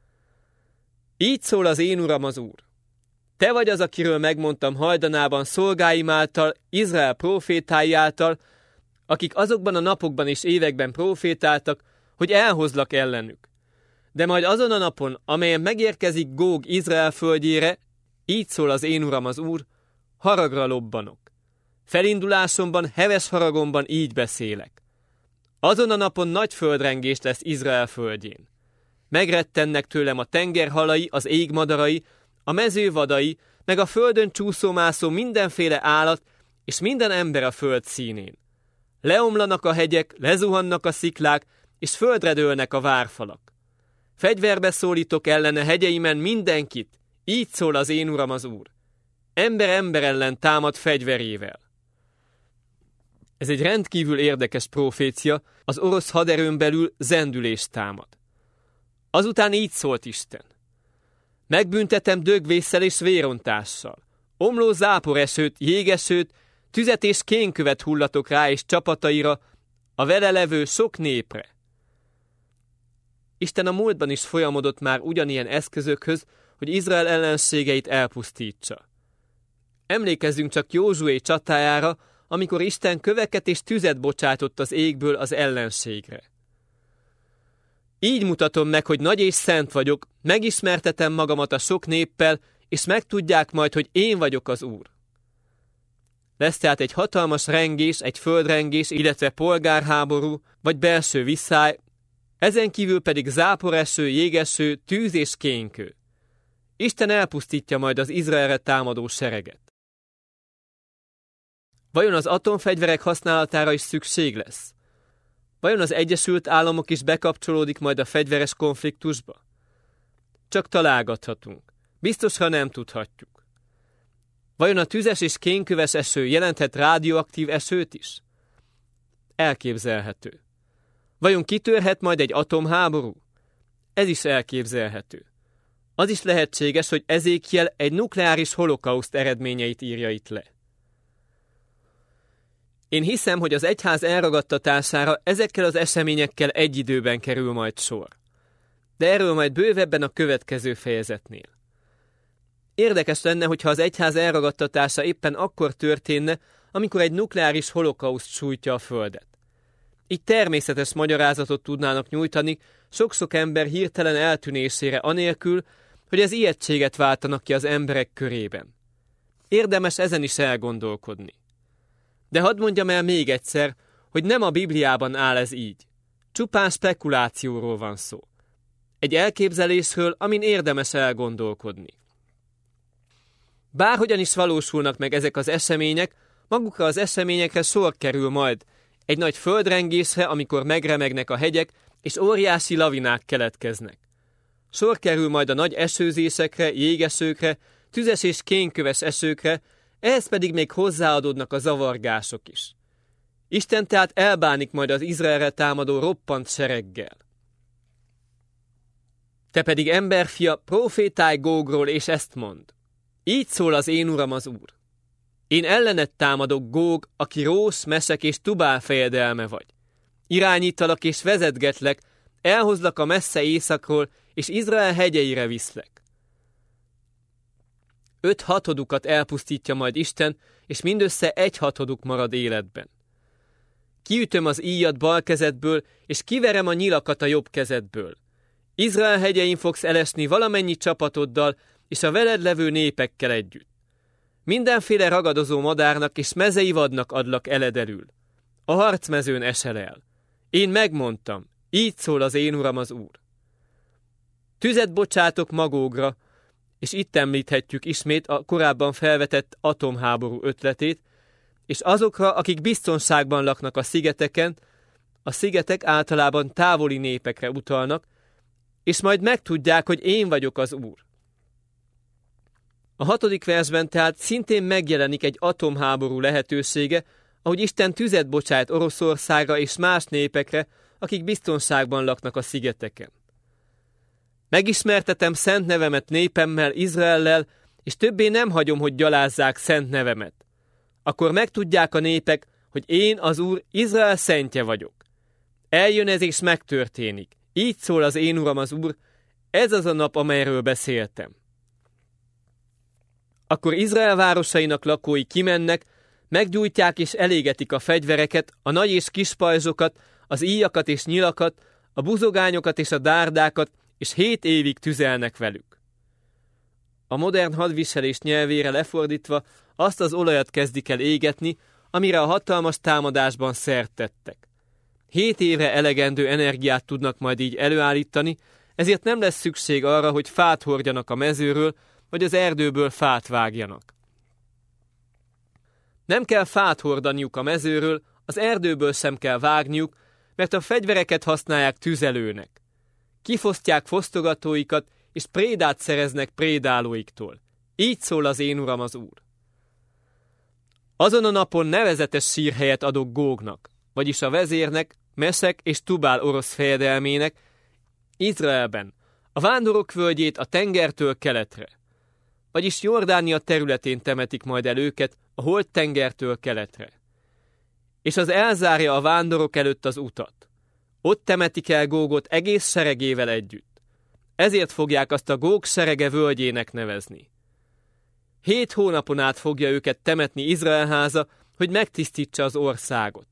Így szól az én uram az Úr. Te vagy az, akiről megmondtam hajdanában szolgáim által, Izrael profétái által, akik azokban a napokban és években profétáltak, hogy elhozlak ellenük. De majd azon a napon, amelyen megérkezik Góg Izrael földjére, így szól az én uram az Úr, haragra lobbanok. Felindulásomban, heves haragomban így beszélek. Azon a napon nagy földrengés lesz Izrael földjén. Megrettennek tőlem a tenger halai, az ég madarai, a mező vadai, meg a földön csúszómászó mindenféle állat, és minden ember a föld színén. Leomlanak a hegyek, lezuhannak a sziklák, és földre dőlnek a várfalak. Fegyverbe szólítok ellene hegyeimen mindenkit, így szól az én uram az Úr. Ember ember ellen támad fegyverével. Ez egy rendkívül érdekes profécia, az orosz haderőn belül zendülés támad. Azután így szólt Isten. Megbüntetem dögvésszel és vérontással. Omló záporesőt, jégesőt, tüzet és kénkövet hullatok rá és csapataira, a vele levő sok népre. Isten a múltban is folyamodott már ugyanilyen eszközökhöz, hogy Izrael ellenségeit elpusztítsa. Emlékezzünk csak Józsué csatájára, amikor Isten köveket és tüzet bocsátott az égből az ellenségre. Így mutatom meg, hogy nagy és szent vagyok, megismertetem magamat a sok néppel, és megtudják majd, hogy én vagyok az Úr. Lesz tehát egy hatalmas rengés, egy földrengés, illetve polgárháború, vagy belső visszály, ezen kívül pedig záporeső, jégeső, tűz és kénkő. Isten elpusztítja majd az Izraelre támadó sereget. Vajon az atomfegyverek használatára is szükség lesz? Vajon az Egyesült Államok is bekapcsolódik majd a fegyveres konfliktusba? Csak találgathatunk. Biztosra nem tudhatjuk. Vajon a tüzes és kénköves eső jelenthet radioaktív esőt is? Elképzelhető. Vajon kitörhet majd egy atomháború? Ez is elképzelhető. Az is lehetséges, hogy Ezékiel egy nukleáris holokauszt eredményeit írja itt le. Én hiszem, hogy az egyház elragadtatására ezekkel az eseményekkel egy időben kerül majd sor. De erről majd bővebben a következő fejezetnél. Érdekes lenne, hogyha az egyház elragadtatása éppen akkor történne, amikor egy nukleáris holokauszt sújtja a földet. Így természetes magyarázatot tudnának nyújtani sok-sok ember hirtelen eltűnésére anélkül, hogy ez ijegységet váltanak ki az emberek körében. Érdemes ezen is elgondolkodni. De hadd mondjam el még egyszer, hogy nem a Bibliában áll ez így. Csupán spekulációról van szó. Egy elképzelésről, amin érdemes elgondolkodni. Bárhogyan is valósulnak meg ezek az események, magukra az eseményekre sor kerül majd. Egy nagy földrengésre, amikor megremegnek a hegyek, és óriási lavinák keletkeznek. Sor kerül majd a nagy esőzésekre, jégesőkre, tüzes és kénköves esőkre, ehhez pedig még hozzáadódnak a zavargások is. Isten tehát elbánik majd az Izraelre támadó roppant sereggel. Te pedig, emberfia, profétálj Gógról, és ezt mondd. Így szól az én uram az Úr. Én ellened támadok, Góg, aki Rós, Mesek és Tubál fejedelme vagy. Irányítalak és vezetgetlek, elhozlak a messze északról, és Izrael hegyeire viszlek. 5/6 elpusztítja majd Isten, és mindössze 1/6 marad életben. Kiütöm az íjat bal kezedből, és kiverem a nyilakat a jobb kezedből. Izrael hegyein fogsz elesni valamennyi csapatoddal, és a veled levő népekkel együtt. Mindenféle ragadozó madárnak és mezei vadnak adlak eledelül. A harcmezőn esel el. Én megmondtam, így szól az én uram az Úr. Tüzet bocsátok Magógra, és itt említhetjük ismét a korábban felvetett atomháború ötletét, és azokra, akik biztonságban laknak a szigeteken, a szigetek általában távoli népekre utalnak, és majd megtudják, hogy én vagyok az Úr. A 6. versben tehát szintén megjelenik egy atomháború lehetősége, ahogy Isten tüzet bocsájt Oroszországra és más népekre, akik biztonságban laknak a szigeteken. Megismertetem szent nevemet népemmel, Izraellel, és többé nem hagyom, hogy gyalázzák szent nevemet. Akkor megtudják a népek, hogy én, az Úr, Izrael szentje vagyok. Eljön ez és megtörténik. Így szól az én uram az Úr, ez az a nap, amelyről beszéltem. Akkor Izrael városainak lakói kimennek, meggyújtják és elégetik a fegyvereket, a nagy és kis pajzsokat, az íjakat és nyilakat, a buzogányokat és a dárdákat, és 7 évig tüzelnek velük. A modern hadviselés nyelvére lefordítva azt az olajat kezdik el égetni, amire a hatalmas támadásban szert tettek. 7 évre elegendő energiát tudnak majd így előállítani, ezért nem lesz szükség arra, hogy fát hordjanak a mezőről, vagy az erdőből fát vágjanak. Nem kell fát hordaniuk a mezőről, az erdőből sem kell vágniuk, mert a fegyvereket használják tüzelőnek. Kifosztják fosztogatóikat, és prédát szereznek prédálóiktól. Így szól az én uram az Úr. Azon a napon nevezetes sírhelyet adok Gógnak, vagyis a vezérnek, Mesek és Tubál orosz fejedelmének, Izraelben, a vándorok völgyét a tengertől keletre. Vagyis Jordánia területén temetik majd el őket, a Holt tengertől keletre. És az elzárja a vándorok előtt az utat. Ott temetik el Gógot egész seregével együtt. Ezért fogják azt a Góg serege völgyének nevezni. 7 hónapon át fogja őket temetni Izrael háza, hogy megtisztítsa az országot.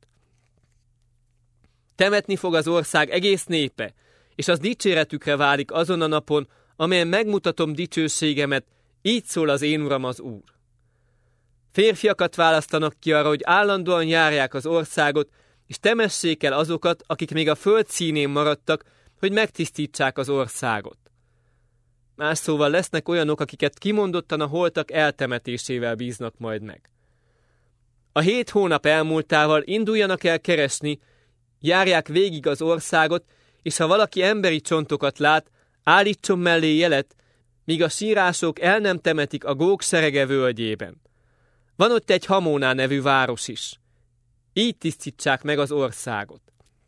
Temetni fog az ország egész népe, és az dicséretükre válik azon a napon, amelyen megmutatom dicsőségemet, így szól az én uram az Úr. Férfiakat választanak ki arra, hogy állandóan járják az országot, és temessék el azokat, akik még a föld színén maradtak, hogy megtisztítsák az országot. Más szóval lesznek olyanok, akiket kimondottan a holtak eltemetésével bíznak majd meg. A 7 hónap elmúltával induljanak el keresni, járják végig az országot, és ha valaki emberi csontokat lát, állítson mellé jelet, míg a sírások el nem temetik a Góg serege völgyében. Van ott egy Hamóná nevű város is. Így tisztítsák meg az országot.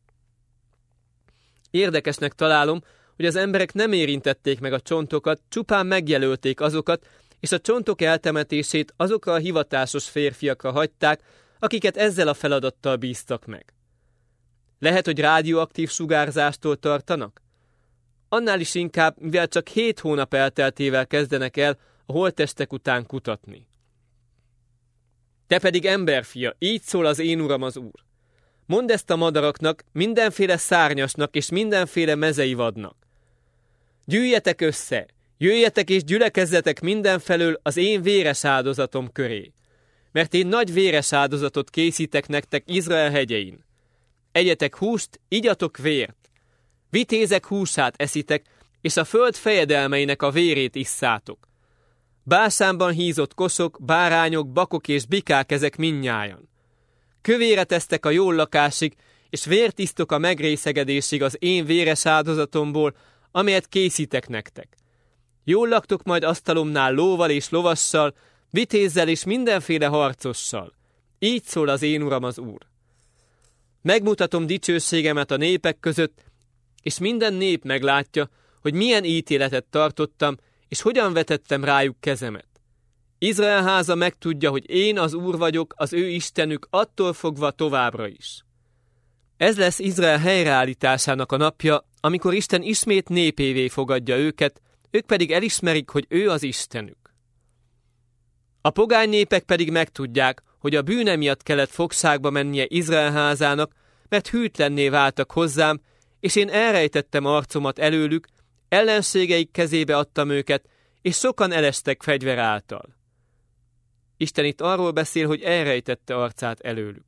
Érdekesnek találom, hogy az emberek nem érintették meg a csontokat, csupán megjelölték azokat, és a csontok eltemetését azokra a hivatásos férfiakra hagyták, akiket ezzel a feladattal bíztak meg. Lehet, hogy rádióaktív sugárzástól tartanak? Annál is inkább, mivel csak 7 hónap elteltével kezdenek el a holttestek után kutatni. Te pedig, emberfia, így szól az én uram az Úr. Mondd ezt a madaraknak, mindenféle szárnyasnak és mindenféle mezei vadnak. Gyűjjetek össze, jöjjetek és gyülekezzetek mindenfelől az én véres áldozatom köré, mert én nagy véres áldozatot készítek nektek Izrael hegyein. Egyetek húst, igyatok vért, vitézek húsát eszitek, és a föld fejedelmeinek a vérét isszátok. Básánban hízott koszok, bárányok, bakok és bikák ezek mindnyájan. Kövére tesztek a jól lakásig, és vért isztok a megrészegedésig az én véres áldozatomból, amelyet készítek nektek. Jól laktok majd asztalomnál lóval és lovassal, vitézzel és mindenféle harcossal. Így szól az én Uram az Úr. Megmutatom dicsőségemet a népek között, és minden nép meglátja, hogy milyen ítéletet tartottam, és hogyan vetettem rájuk kezemet. Izrael háza megtudja, hogy én az Úr vagyok, az ő Istenük, attól fogva továbbra is. Ez lesz Izrael helyreállításának a napja, amikor Isten ismét népévé fogadja őket, ők pedig elismerik, hogy ő az Istenük. A pogány népek pedig megtudják, hogy a bűne miatt kellett fogságba mennie Izrael házának, mert hűtlenné váltak hozzám, és én elrejtettem arcomat előlük, ellenségeik kezébe adtam őket, és sokan elestek fegyver által. Isten itt arról beszél, hogy elrejtette arcát előlük.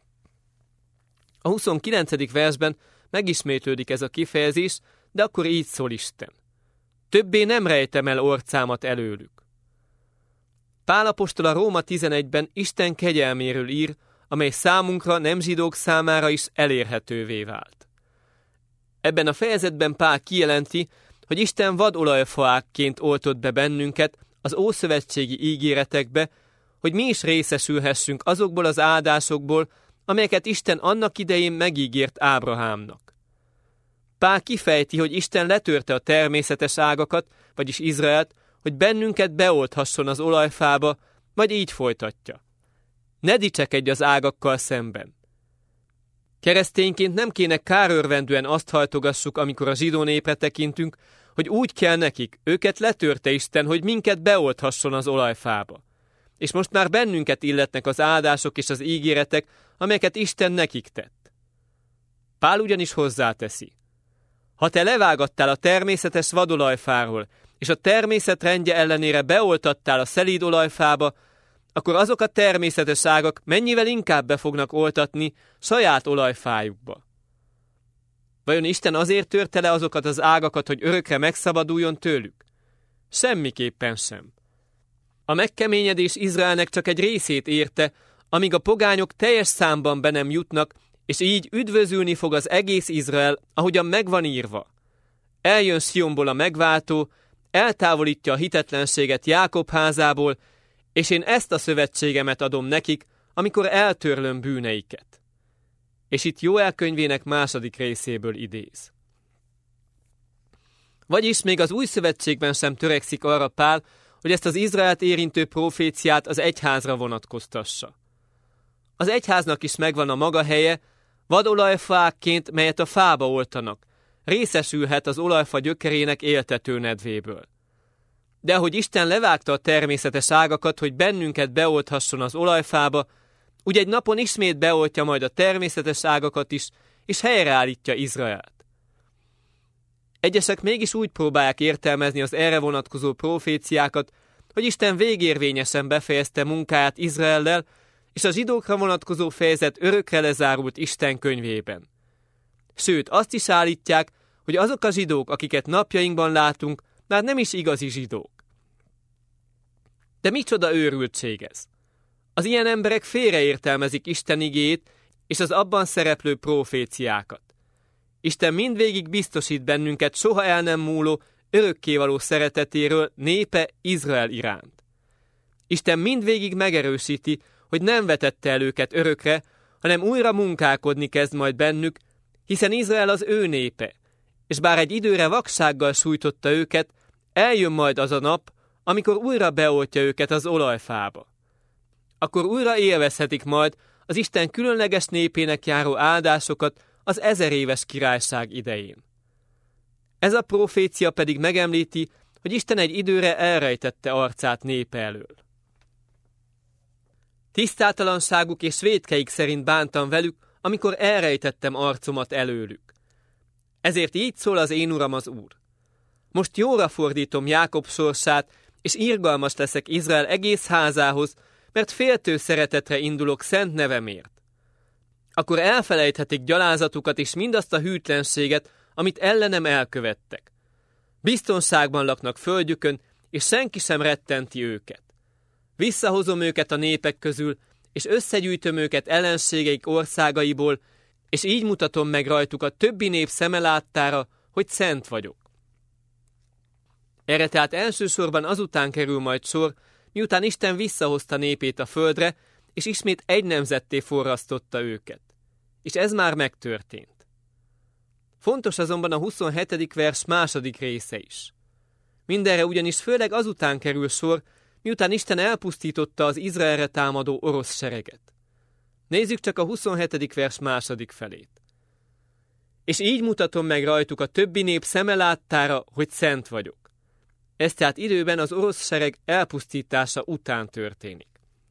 A 29. versben megismétlődik ez a kifejezés, de akkor így szól Isten. Többé nem rejtem el orcámat előlük. Pál apostol a Róma 11-ben Isten kegyelméről ír, amely számunkra, nem zsidók számára is elérhetővé vált. Ebben a fejezetben Pál kijelenti, hogy Isten vadolajfaákként oltott be bennünket az ószövetségi ígéretekbe, hogy mi is részesülhessünk azokból az áldásokból, amelyeket Isten annak idején megígért Ábrahámnak. Pál kifejti, hogy Isten letörte a természetes ágakat, vagyis Izraelt, hogy bennünket beolthasson az olajfába, vagy így folytatja. Ne dicsekedj az ágakkal szemben. Keresztényként nem kéne kárörvendően azt hajtogassuk, amikor a zsidó népre tekintünk, hogy úgy kell nekik, őket letörte Isten, hogy minket beolthasson az olajfába. És most már bennünket illetnek az áldások és az ígéretek, amelyeket Isten nekik tett. Pál ugyanis hozzáteszi. Ha te levágattál a természetes vadolajfáról, és a természet rendje ellenére beoltattál a szelíd olajfába, akkor azok a természetes ágak mennyivel inkább be fognak oltatni saját olajfájukba. Vajon Isten azért törte le azokat az ágakat, hogy örökre megszabaduljon tőlük? Semmiképpen sem. A megkeményedés Izraelnek csak egy részét érte, amíg a pogányok teljes számban be nem jutnak, és így üdvözülni fog az egész Izrael, ahogyan megvan írva. Eljön Szionból a megváltó, eltávolítja a hitetlenséget Jákob házából, és én ezt a szövetségemet adom nekik, amikor eltörlöm bűneiket. És itt Jóel könyvének 2. részéből idéz. Vagyis még az új szövetségben sem törekszik arra Pál, hogy ezt az Izraelt érintő proféciát az egyházra vonatkoztassa. Az egyháznak is megvan a maga helye, vadolajfákként, melyet a fába oltanak, részesülhet az olajfa gyökerének éltető nedvéből. De ahogy Isten levágta a természetes ágakat, hogy bennünket beolthasson az olajfába, úgy egy napon ismét beoltja majd a természetes ágakat is, és helyreállítja Izraelt. Egyesek mégis úgy próbálják értelmezni az erre vonatkozó proféciákat, hogy Isten végérvényesen befejezte munkáját Izraellel, és a zsidókra vonatkozó fejezet örökre lezárult Isten könyvében. Sőt, azt is állítják, hogy azok a zsidók, akiket napjainkban látunk, már nem is igazi zsidók. De micsoda őrültség ez? Az ilyen emberek félreértelmezik Isten igéjét és az abban szereplő proféciákat. Isten mindvégig biztosít bennünket soha el nem múló, örökkévaló szeretetéről népe Izrael iránt. Isten mindvégig megerősíti, hogy nem vetette el őket örökre, hanem újra munkálkodni kezd majd bennük, hiszen Izrael az ő népe, és bár egy időre vaksággal sújtotta őket, eljön majd az a nap, amikor újra beoltja őket az olajfába. Akkor újra élvezhetik majd az Isten különleges népének járó áldásokat az 1000 éves királyság idején. Ez a profécia pedig megemlíti, hogy Isten egy időre elrejtette arcát népe elől. Tisztátalanságuk és vétkeik szerint bántam velük, amikor elrejtettem arcomat előlük. Ezért így szól az én Uram az Úr. Most jóra fordítom Jákob sorsát, és irgalmas leszek Izrael egész házához, mert féltő szeretetre indulok szent nevemért. Akkor elfelejthetik gyalázatukat és mindazt a hűtlenséget, amit ellenem elkövettek. Biztonságban laknak földjükön, és senki sem rettenti őket. Visszahozom őket a népek közül, és összegyűjtöm őket ellenségeik országaiból, és így mutatom meg rajtuk a többi nép szeme láttára, hogy szent vagyok. Erre tehát elsősorban azután kerül majd sor, miután Isten visszahozta népét a földre, és ismét egy nemzetté forrasztotta őket. És ez már megtörtént. Fontos azonban a 27. vers második része is. Mindenre ugyanis főleg azután kerül sor, miután Isten elpusztította az Izraelre támadó orosz sereget. Nézzük csak a 27. vers második felét. És így mutatom meg rajtuk a többi nép szeme láttára, hogy szent vagyok. Ez tehát időben az orosz sereg elpusztítása után történik.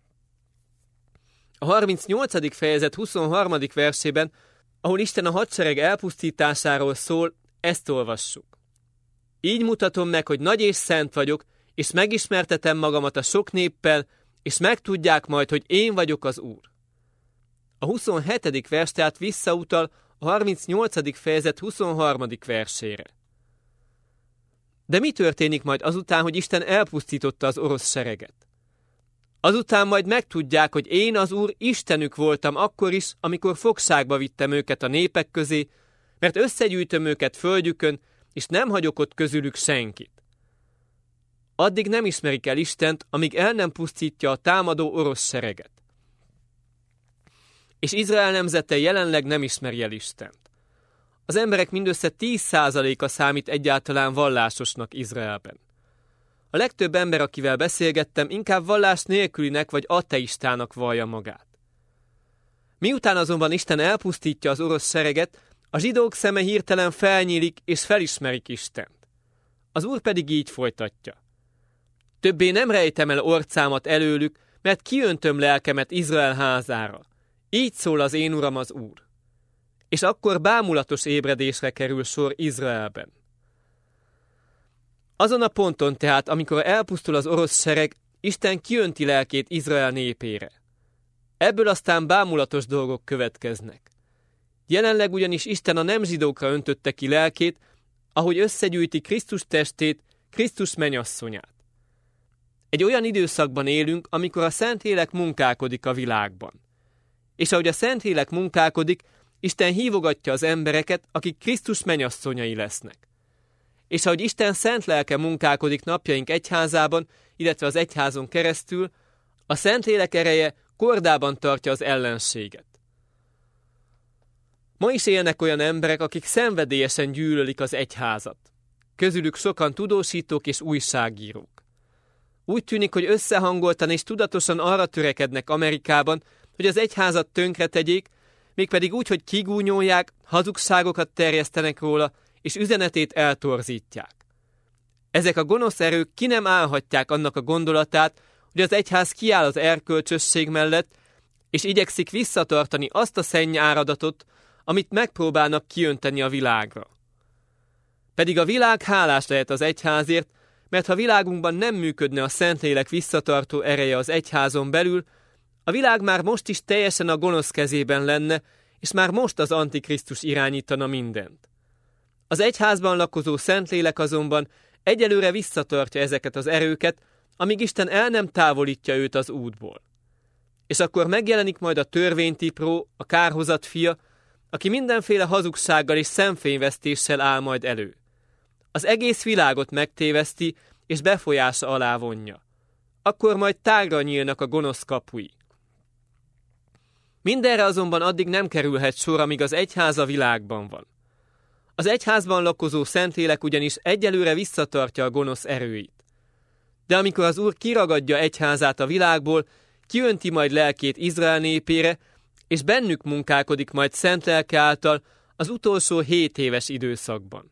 A 38. fejezet 23. versében, ahol Isten a hadsereg elpusztításáról szól, ezt olvassuk. Így mutatom meg, hogy nagy és szent vagyok, és megismertetem magamat a sok néppel, és megtudják majd, hogy én vagyok az Úr. A 27. vers tehát visszautal a 38. fejezet 23. versére. De mi történik majd azután, hogy Isten elpusztította az orosz sereget? Azután majd megtudják, hogy én az Úr Istenük voltam akkor is, amikor fogságba vittem őket a népek közé, mert összegyűjtöm őket földjükön, és nem hagyok ott közülük senkit. Addig nem ismerik el Istent, amíg el nem pusztítja a támadó orosz sereget. És Izrael nemzete jelenleg nem ismeri el Istent. Az emberek mindössze 10%-a számít egyáltalán vallásosnak Izraelben. A legtöbb ember, akivel beszélgettem, inkább vallás nélkülinek vagy ateistának vallja magát. Miután azonban Isten elpusztítja az orosz sereget, a zsidók szeme hirtelen felnyílik és felismerik Istent. Az Úr pedig így folytatja. Többé nem rejtem el orcámat előlük, mert kiöntöm lelkemet Izrael házára. Így szól az én Uram az Úr. És akkor bámulatos ébredésre kerül sor Izraelben. Azon a ponton tehát, amikor elpusztul az orosz sereg, Isten kiönti lelkét Izrael népére. Ebből aztán bámulatos dolgok következnek. Jelenleg ugyanis Isten a nem zsidókra öntötte ki lelkét, ahogy összegyűjti Krisztus testét, Krisztus mennyasszonyát. Egy olyan időszakban élünk, amikor a Szentlélek munkálkodik a világban. És ahogy a Szentlélek munkálkodik, Isten hívogatja az embereket, akik Krisztus mennyasszonyai lesznek. És ahogy Isten szent lelke munkálkodik napjaink egyházában, illetve az egyházon keresztül, a Szentlélek ereje kordában tartja az ellenséget. Ma is élnek olyan emberek, akik szenvedélyesen gyűlölik az egyházat. Közülük sokan tudósítók és újságírók. Úgy tűnik, hogy összehangoltan és tudatosan arra törekednek Amerikában, hogy az egyházat tönkretegyék, mégpedig úgy, hogy kigúnyolják, hazugságokat terjesztenek róla, és üzenetét eltorzítják. Ezek a gonosz erők ki nem állhatják annak a gondolatát, hogy az egyház kiáll az erkölcsösség mellett, és igyekszik visszatartani azt a szennyáradatot, amit megpróbálnak kiönteni a világra. Pedig a világ hálás lehet az egyházért, mert ha világunkban nem működne a Szentlélek visszatartó ereje az egyházon belül, a világ már most is teljesen a gonosz kezében lenne, és már most az Antikrisztus irányítana mindent. Az egyházban lakozó Szentlélek azonban egyelőre visszatartja ezeket az erőket, amíg Isten el nem távolítja őt az útból. És akkor megjelenik majd a törvénytipró, a kárhozat fia, aki mindenféle hazugsággal és szemfényvesztéssel áll majd elő. Az egész világot megtéveszti, és befolyása alá vonja. Akkor majd tágra nyílnak a gonosz kapui. Mindenre azonban addig nem kerülhet sor, amíg az egyház a világban van. Az egyházban lakozó Szentlélek ugyanis egyelőre visszatartja a gonosz erőit. De amikor az Úr kiragadja egyházát a világból, kiönti majd lelkét Izrael népére, és bennük munkálkodik majd szent lelke által az utolsó 7 éves időszakban.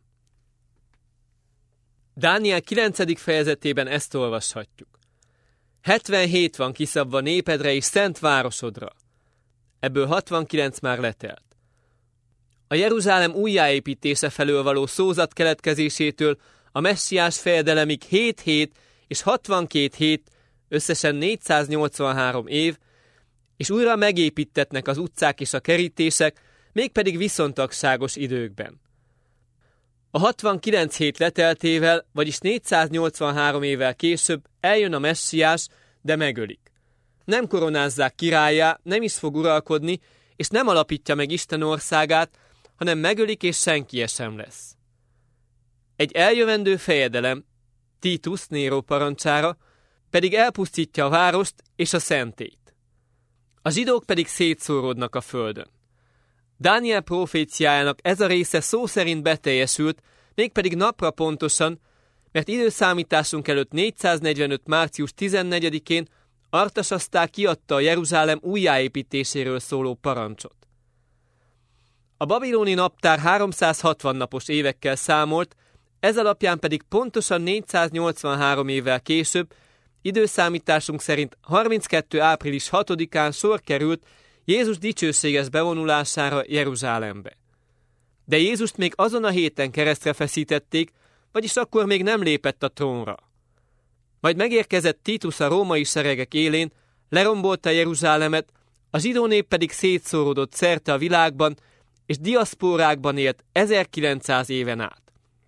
Dániel 9. fejezetében ezt olvashatjuk. 77 van kiszabva népedre és szent városodra. Ebből 69 már letelt. A Jeruzsálem újjáépítése felől való szózat keletkezésétől a messiás fejedelemig 7 hét és 62 hét, összesen 483 év, és újra megépítetnek az utcák és a kerítések, mégpedig viszontagságos időkben. A 69 hét leteltével, vagyis 483 évvel később eljön a messiás, de megölik. Nem koronázzák királlyá, nem is fog uralkodni, és nem alapítja meg Isten országát, hanem megölik, és senkie sem lesz. Egy eljövendő fejedelem, Titus Néró parancsára, pedig elpusztítja a várost és a szentélyt. A zsidók pedig szétszóródnak a földön. Dániel proféciájának ez a része szó szerint beteljesült, mégpedig napra pontosan, mert időszámításunk előtt 445. március 14-én Artasasztál kiadta a Jeruzsálem újjáépítéséről szóló parancsot. A babiloni naptár 360 napos évekkel számolt, ez alapján pedig pontosan 483 évvel később, időszámításunk szerint 32. április 6-án sor került Jézus dicsőséges bevonulására Jeruzsálembe. De Jézust még azon a héten keresztre feszítették, vagyis akkor még nem lépett a trónra. Majd megérkezett Titus a római seregek élén, lerombolta Jeruzsálemet, a zsidó nép pedig szétszóródott szerte a világban, és diaszpórákban élt 1900 éven át.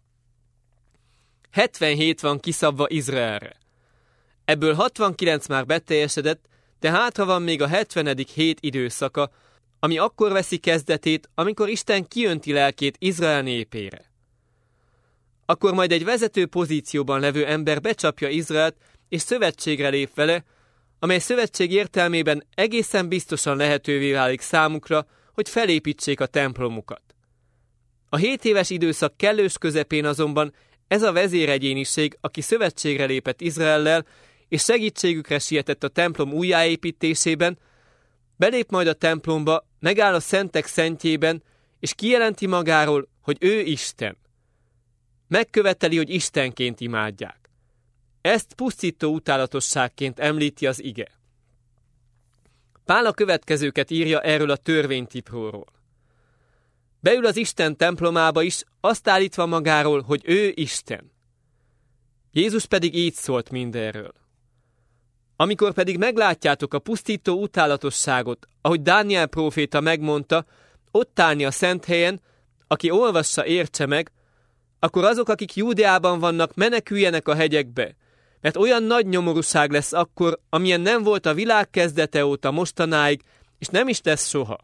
77 van kiszabva Izraelre. Ebből 69 már beteljesedett, de hátra van még a 70. hét időszaka, ami akkor veszi kezdetét, amikor Isten kiönti lelkét Izrael népére. Akkor majd egy vezető pozícióban levő ember becsapja Izraelt, és szövetségre lép vele, amely szövetség értelmében egészen biztosan lehetővé válik számukra, hogy felépítsék a templomukat. A 7 éves időszak kellős közepén azonban ez a vezéregyéniség, aki szövetségre lépett Izraellel, és segítségükre sietett a templom újjáépítésében, belép majd a templomba, megáll a szentek szentjében, és kijelenti magáról, hogy ő Isten. Megköveteli, hogy Istenként imádják. Ezt pusztító utálatosságként említi az ige. Pál a következőket írja erről a törvénytipróról. Beül az Isten templomába is, azt állítva magáról, hogy ő Isten. Jézus pedig így szólt mindenről. Amikor pedig meglátjátok a pusztító utálatosságot, ahogy Dániel próféta megmondta, ott állni a szent helyen, aki olvassa, értse meg, akkor azok, akik Júdeában vannak, meneküljenek a hegyekbe, mert olyan nagy nyomorúság lesz akkor, amilyen nem volt a világ kezdete óta mostanáig, és nem is lesz soha.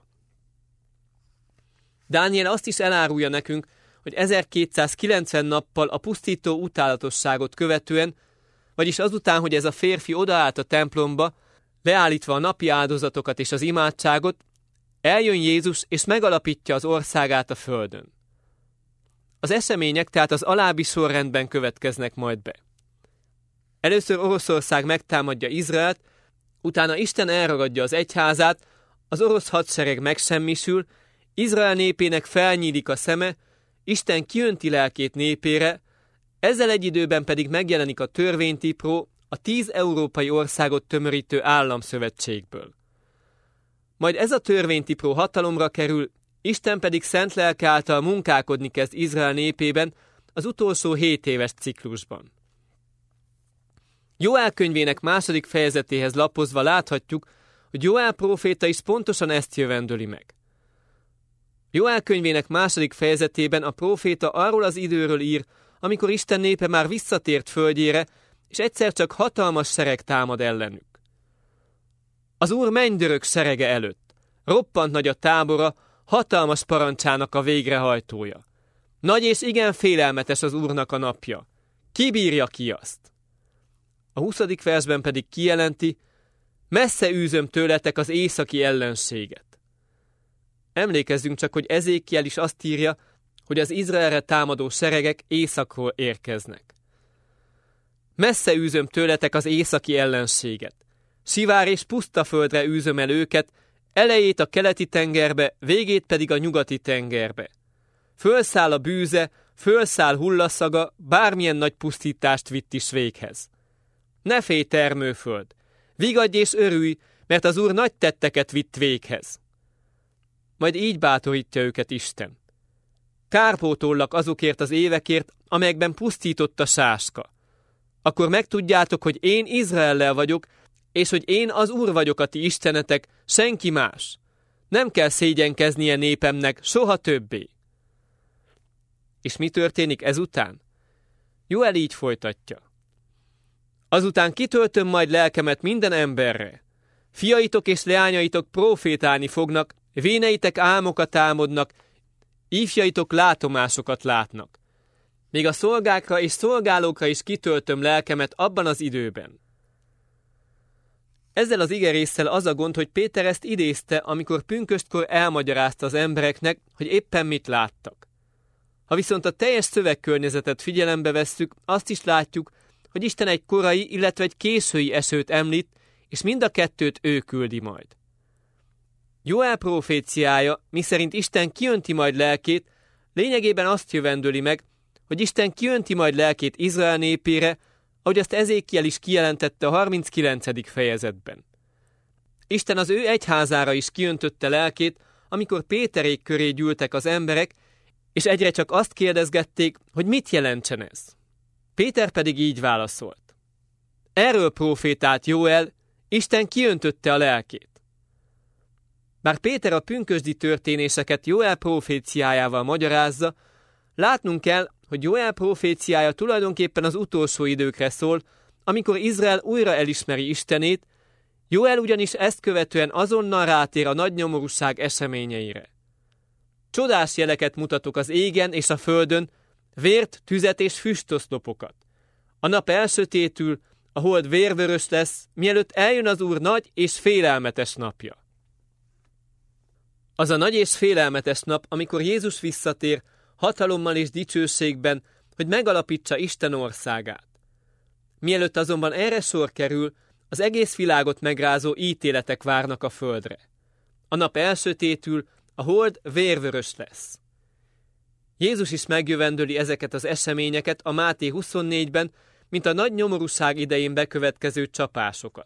Dániel azt is elárulja nekünk, hogy 1290 nappal a pusztító utálatosságot követően, vagyis azután, hogy ez a férfi odaállt a templomba, leállítva a napi áldozatokat és az imádságot, eljön Jézus és megalapítja az országát a földön. Az események tehát az alábbi sorrendben következnek majd be. Először Oroszország megtámadja Izraelt, utána Isten elragadja az egyházát, az orosz hadsereg megsemmisül, Izrael népének felnyílik a szeme, Isten kiönti lelkét népére, ezzel egy időben pedig megjelenik a törvénytipró a 10 európai országot tömörítő államszövetségből. Majd ez a törvénytipró hatalomra kerül, Isten pedig szent lelke által munkálkodni kezd Izrael népében az utolsó 7 éves ciklusban. Jóel könyvének 2. fejezetéhez lapozva láthatjuk, hogy Jóel próféta is pontosan ezt jövendöli meg. Jóel könyvének 2. fejezetében a próféta arról az időről ír, amikor Isten népe már visszatért földjére, és egyszer csak hatalmas sereg támad ellenük. Az Úr mennydörög serege előtt, roppant nagy a tábora, hatalmas parancsának a végrehajtója. Nagy és igen félelmetes az Úrnak a napja. Ki bírja ki azt? A 20. versben pedig kijelenti, messze űzöm tőletek az északi ellenséget. Emlékezzünk csak, hogy Ezékiel is azt írja, hogy az Izraelre támadó seregek északról érkeznek. Messze űzöm tőletek az északi ellenséget. Sivár és puszta földre űzöm el őket, elejét a keleti tengerbe, végét pedig a nyugati tengerbe. Fölszáll a bűze, fölszáll hullaszaga, bármilyen nagy pusztítást vitt is véghez. Ne félj, termőföld! Vigadj és örülj, mert az Úr nagy tetteket vitt véghez. Majd így bátorítja őket Isten. Kárpótollak azokért az évekért, amelyekben pusztított a sáska. Akkor megtudjátok, hogy én Izraellel vagyok, és hogy én az Úr vagyok a ti istenetek, senki más. Nem kell szégyenkeznie népemnek soha többé. És mi történik ezután? Joel így folytatja. Azután kitöltöm majd lelkemet minden emberre. Fiaitok és leányaitok prófétálni fognak, véneitek álmokat álmodnak, ifjaitok látomásokat látnak. Még a szolgákra és szolgálókra is kitöltöm lelkemet abban az időben. Ezzel az igerésszel az a gond, hogy Péter ezt idézte, amikor pünköstkor elmagyarázta az embereknek, hogy éppen mit láttak. Ha viszont a teljes szövegkörnyezetet figyelembe vesszük, azt is látjuk, hogy Isten egy korai, illetve egy késői esőt említ, és mind a kettőt ő küldi majd. Joel proféciája, miszerint Isten kiönti majd lelkét, lényegében azt jövendöli meg, hogy Isten kiönti majd lelkét Izrael népére, ahogy azt Ezékiel is kijelentette a 39. fejezetben. Isten az ő egyházára is kiöntötte lelkét, amikor Péterék köré gyűltek az emberek, és egyre csak azt kérdezgették, hogy mit jelentsen ez. Péter pedig így válaszolt. Erről profétált Joel, Isten kiöntötte a lelkét. Bár Péter a pünkösdi történéseket Joel proféciájával magyarázza, látnunk kell, hogy Joel proféciája tulajdonképpen az utolsó időkre szól, amikor Izrael újra elismeri Istenét, Joel ugyanis ezt követően azonnal rátér a nagy nyomorúság eseményeire. Csodás jeleket mutatok az égen és a földön, vért, tüzet és füstoszlopokat. A nap elsötétül, a hold vérvörös lesz, mielőtt eljön az Úr nagy és félelmetes napja. Az a nagy és félelmetes nap, amikor Jézus visszatér, hatalommal és dicsőségben, hogy megalapítsa Isten országát. Mielőtt azonban erre sor kerül, az egész világot megrázó ítéletek várnak a földre. A nap elsötétül, a hold vérvörös lesz. Jézus is megjövendöli ezeket az eseményeket a Máté 24-ben, mint a nagy nyomorúság idején bekövetkező csapásokat.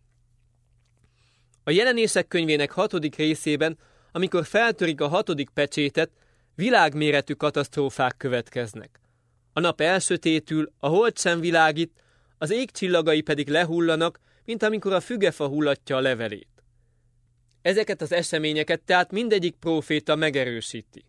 A Jelenések könyvének 6. részében, amikor feltörik a 6. pecsétet, világméretű katasztrófák következnek. A nap elsötétül, a hold sem világít, az ég csillagai pedig lehullanak, mint amikor a fügefa hullatja a levelét. Ezeket az eseményeket tehát mindegyik próféta megerősíti.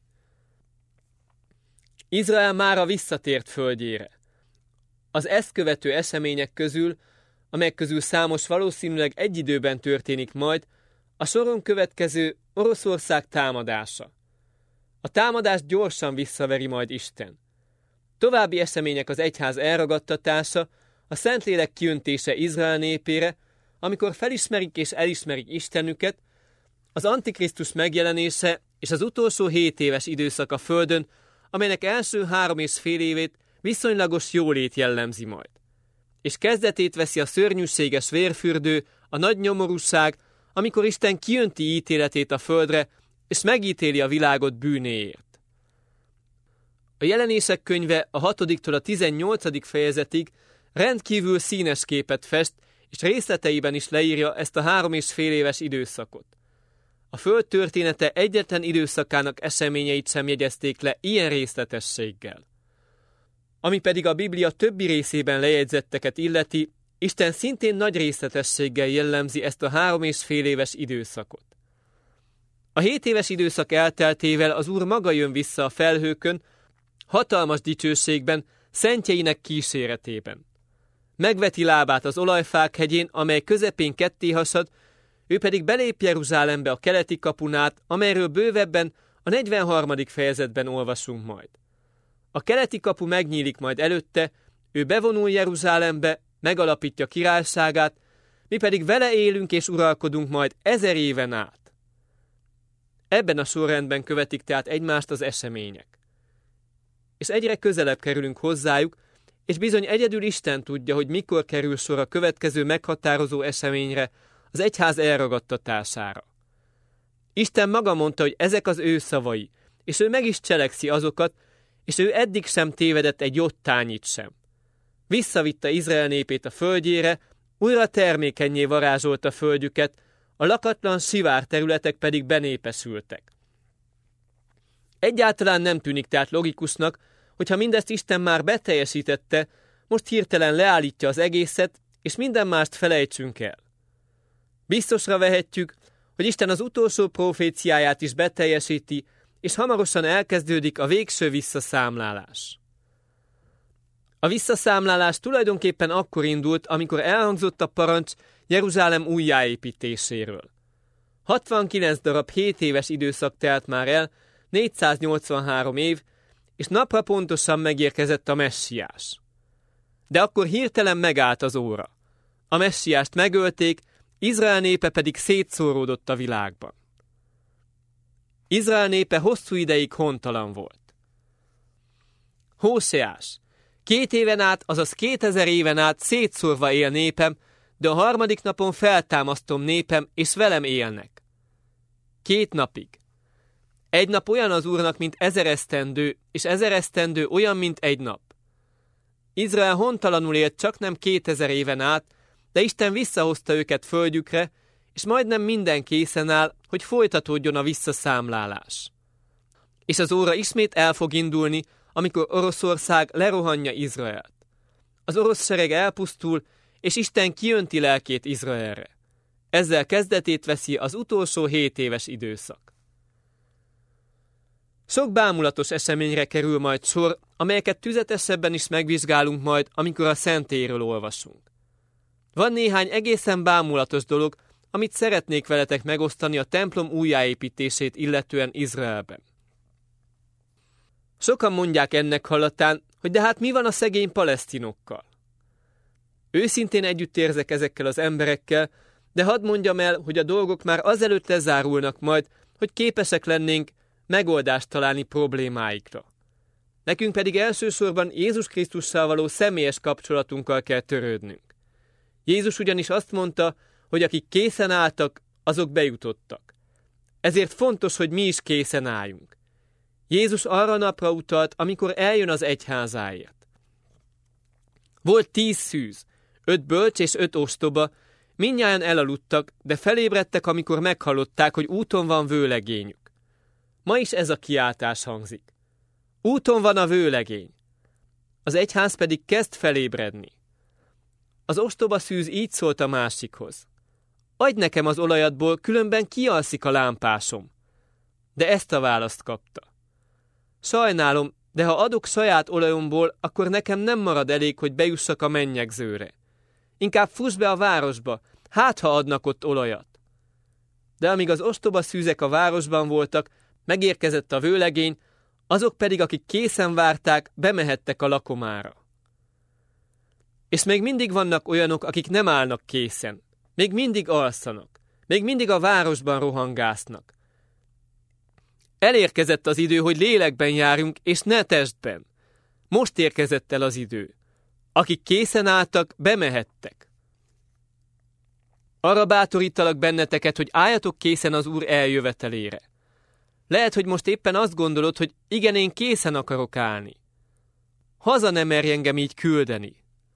Izrael mára visszatért földjére. Az ezt követő események közül, amelyek közül számos valószínűleg egy időben történik majd, a soron következő Oroszország támadása. A támadást gyorsan visszaveri majd Isten. További események az egyház elragadtatása, a Szentlélek kiöntése Izrael népére, amikor felismerik és elismerik Istenüket, az Antikrisztus megjelenése és az utolsó 7 éves időszak a földön, amelynek első 3,5 évét viszonylagos jólét jellemzi majd. És kezdetét veszi a szörnyűséges vérfürdő, a nagy nyomorúság, amikor Isten kiönti ítéletét a földre, és megítéli a világot bűnéért. A Jelenések könyve a 6-től a 18. fejezetig rendkívül színes képet fest, és részleteiben is leírja ezt a 3,5 éves időszakot. A föld története egyetlen időszakának eseményeit sem jegyezték le ilyen részletességgel. Ami pedig a Biblia többi részében lejegyzetteket illeti, Isten szintén nagy részletességgel jellemzi ezt a 3,5 éves időszakot. A 7 éves időszak elteltével az Úr maga jön vissza a felhőkön, hatalmas dicsőségben, szentjeinek kíséretében. Megveti lábát az olajfák hegyén, amely közepén ketté hasad, ő pedig belép Jeruzsálembe a keleti kapunát, amelyről bővebben a 43. fejezetben olvasunk majd. A keleti kapu megnyílik majd előtte, ő bevonul Jeruzsálembe, megalapítja királyságát, mi pedig vele élünk és uralkodunk majd 1000 éven át. Ebben a sorrendben követik tehát egymást az események. És egyre közelebb kerülünk hozzájuk, és bizony egyedül Isten tudja, hogy mikor kerül sor a következő meghatározó eseményre, az egyház elragadtatására. Isten maga mondta, hogy ezek az ő szavai, és ő meg is cselekszi azokat, és ő eddig sem tévedett egy jottányit sem. Visszavitte Izrael népét a földjére, újra termékennyé varázsolta földjüket, a lakatlan sivár területek pedig benépesültek. Egyáltalán nem tűnik tehát logikusnak, hogyha mindezt Isten már beteljesítette, most hirtelen leállítja az egészet, és minden mást felejtsünk el. Biztosra vehetjük, hogy Isten az utolsó proféciáját is beteljesíti, és hamarosan elkezdődik a végső visszaszámlálás. A visszaszámlálás tulajdonképpen akkor indult, amikor elhangzott a parancs Jeruzsálem újjáépítéséről. 69 darab 7 éves időszak telt már el, 483 év, és napra pontosan megérkezett a messiás. De akkor hirtelen megállt az óra. A messiást megölték, Izrael népe pedig szétszóródott a világban. Izrael népe hosszú ideig hontalan volt. Hóseás: 2 éven át, azaz 2000 éven át szétszórva él népem, de a 3. napon feltámasztom népem, és velem élnek. 2 napig. 1 nap olyan az Úrnak, mint 1000 esztendő, és 1000 esztendő olyan, mint 1 nap. Izrael hontalanul élt csaknem 2000 éven át, de Isten visszahozta őket földjükre, és majdnem minden készen áll, hogy folytatódjon a visszaszámlálás. És az óra ismét el fog indulni, amikor Oroszország lerohanja Izraelt. Az orosz sereg elpusztul, és Isten kijönti lelkét Izraelre. Ezzel kezdetét veszi az utolsó 7 éves időszak. Sok bámulatos eseményre kerül majd sor, amelyeket tüzetesebben is megvizsgálunk majd, amikor a Szentélyről olvasunk. Van néhány egészen bámulatos dolog, amit szeretnék veletek megosztani a templom újjáépítését illetően Izraelben. Sokan mondják ennek hallatán, hogy de hát mi van a szegény palesztinokkal? Őszintén együtt érzek ezekkel az emberekkel, de hadd mondjam el, hogy a dolgok már azelőtt lezárulnak majd, hogy képesek lennénk megoldást találni problémáikra. Nekünk pedig elsősorban Jézus Krisztussal való személyes kapcsolatunkkal kell törődnünk. Jézus ugyanis azt mondta, hogy akik készen álltak, azok bejutottak. Ezért fontos, hogy mi is készen álljunk. Jézus arra napra utalt, amikor eljön az egyházáért. Volt 10 szűz, 5 bölcs és 5 ostoba, mindnyájan elaludtak, de felébredtek, amikor meghallották, hogy úton van vőlegényük. Ma is ez a kiáltás hangzik. Úton van a vőlegény. Az egyház pedig kezd felébredni. Az ostoba szűz így szólt a másikhoz. Adj nekem az olajadból, különben kialszik a lámpásom. De ezt a választ kapta. Sajnálom, de ha adok saját olajomból, akkor nekem nem marad elég, hogy bejussak a mennyegzőre. Inkább fuss be a városba, hát ha adnak ott olajat. De amíg az ostoba szűzek a városban voltak, megérkezett a vőlegény, azok pedig, akik készen várták, bemehettek a lakomára. És még mindig vannak olyanok, akik nem állnak készen. Még mindig alszanak. Még mindig a városban rohangásznak. Elérkezett az idő, hogy lélekben járjunk, és ne testben. Most érkezett el az idő. Akik készen álltak, bemehettek. Arra bátorítalak benneteket, hogy álljatok készen az Úr eljövetelére. Lehet, hogy most éppen azt gondolod, hogy igen, én készen akarok állni. Haza ne merj engem így küldeni.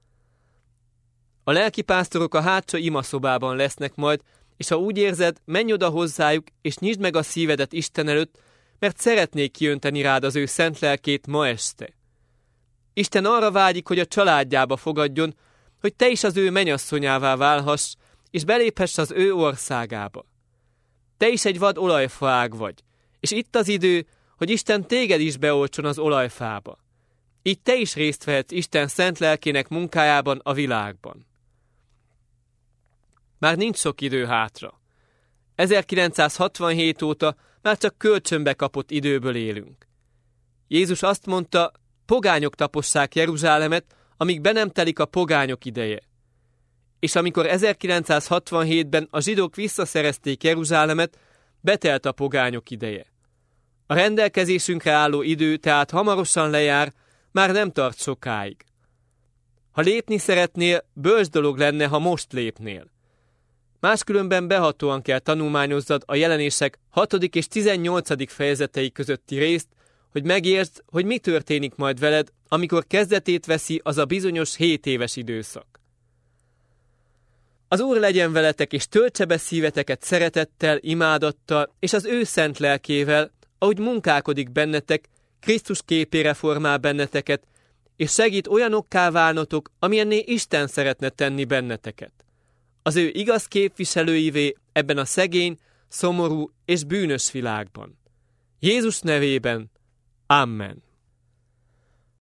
A lelkipásztorok a hátsó imaszobában lesznek majd, és ha úgy érzed, menj oda hozzájuk, és nyisd meg a szívedet Isten előtt, mert szeretnék kiönteni rád az ő szent lelkét ma este. Isten arra vágyik, hogy a családjába fogadjon, hogy te is az ő mennyasszonyává válhass, és beléphess az ő országába. Te is egy vad olajfaág vagy, és itt az idő, hogy Isten téged is beoltson az olajfába. Így te is részt vehetsz Isten szent lelkének munkájában a világban. Már nincs sok idő hátra. 1967 óta már csak kölcsönbe kapott időből élünk. Jézus azt mondta, pogányok tapossák Jeruzsálemet, amíg be nem telik a pogányok ideje. És amikor 1967-ben a zsidók visszaszerezték Jeruzsálemet, betelt a pogányok ideje. A rendelkezésünkre álló idő tehát hamarosan lejár, már nem tart sokáig. Ha lépni szeretnél, bölcs dolog lenne, ha most lépnél. Máskülönben behatóan kell tanulmányozzad a Jelenések 6. és 18. fejezetei közötti részt, hogy megértsd, hogy mi történik majd veled, amikor kezdetét veszi az a bizonyos 7 éves időszak. Az Úr legyen veletek, és töltse be szíveteket szeretettel, imádattal, és az ő szent lelkével, ahogy munkálkodik bennetek, Krisztus képére formál benneteket, és segít olyanokká válnotok, amilyenné Isten szeretne tenni benneteket. Az ő igaz képviselőivé ebben a szegény, szomorú és bűnös világban. Jézus nevében. Amen.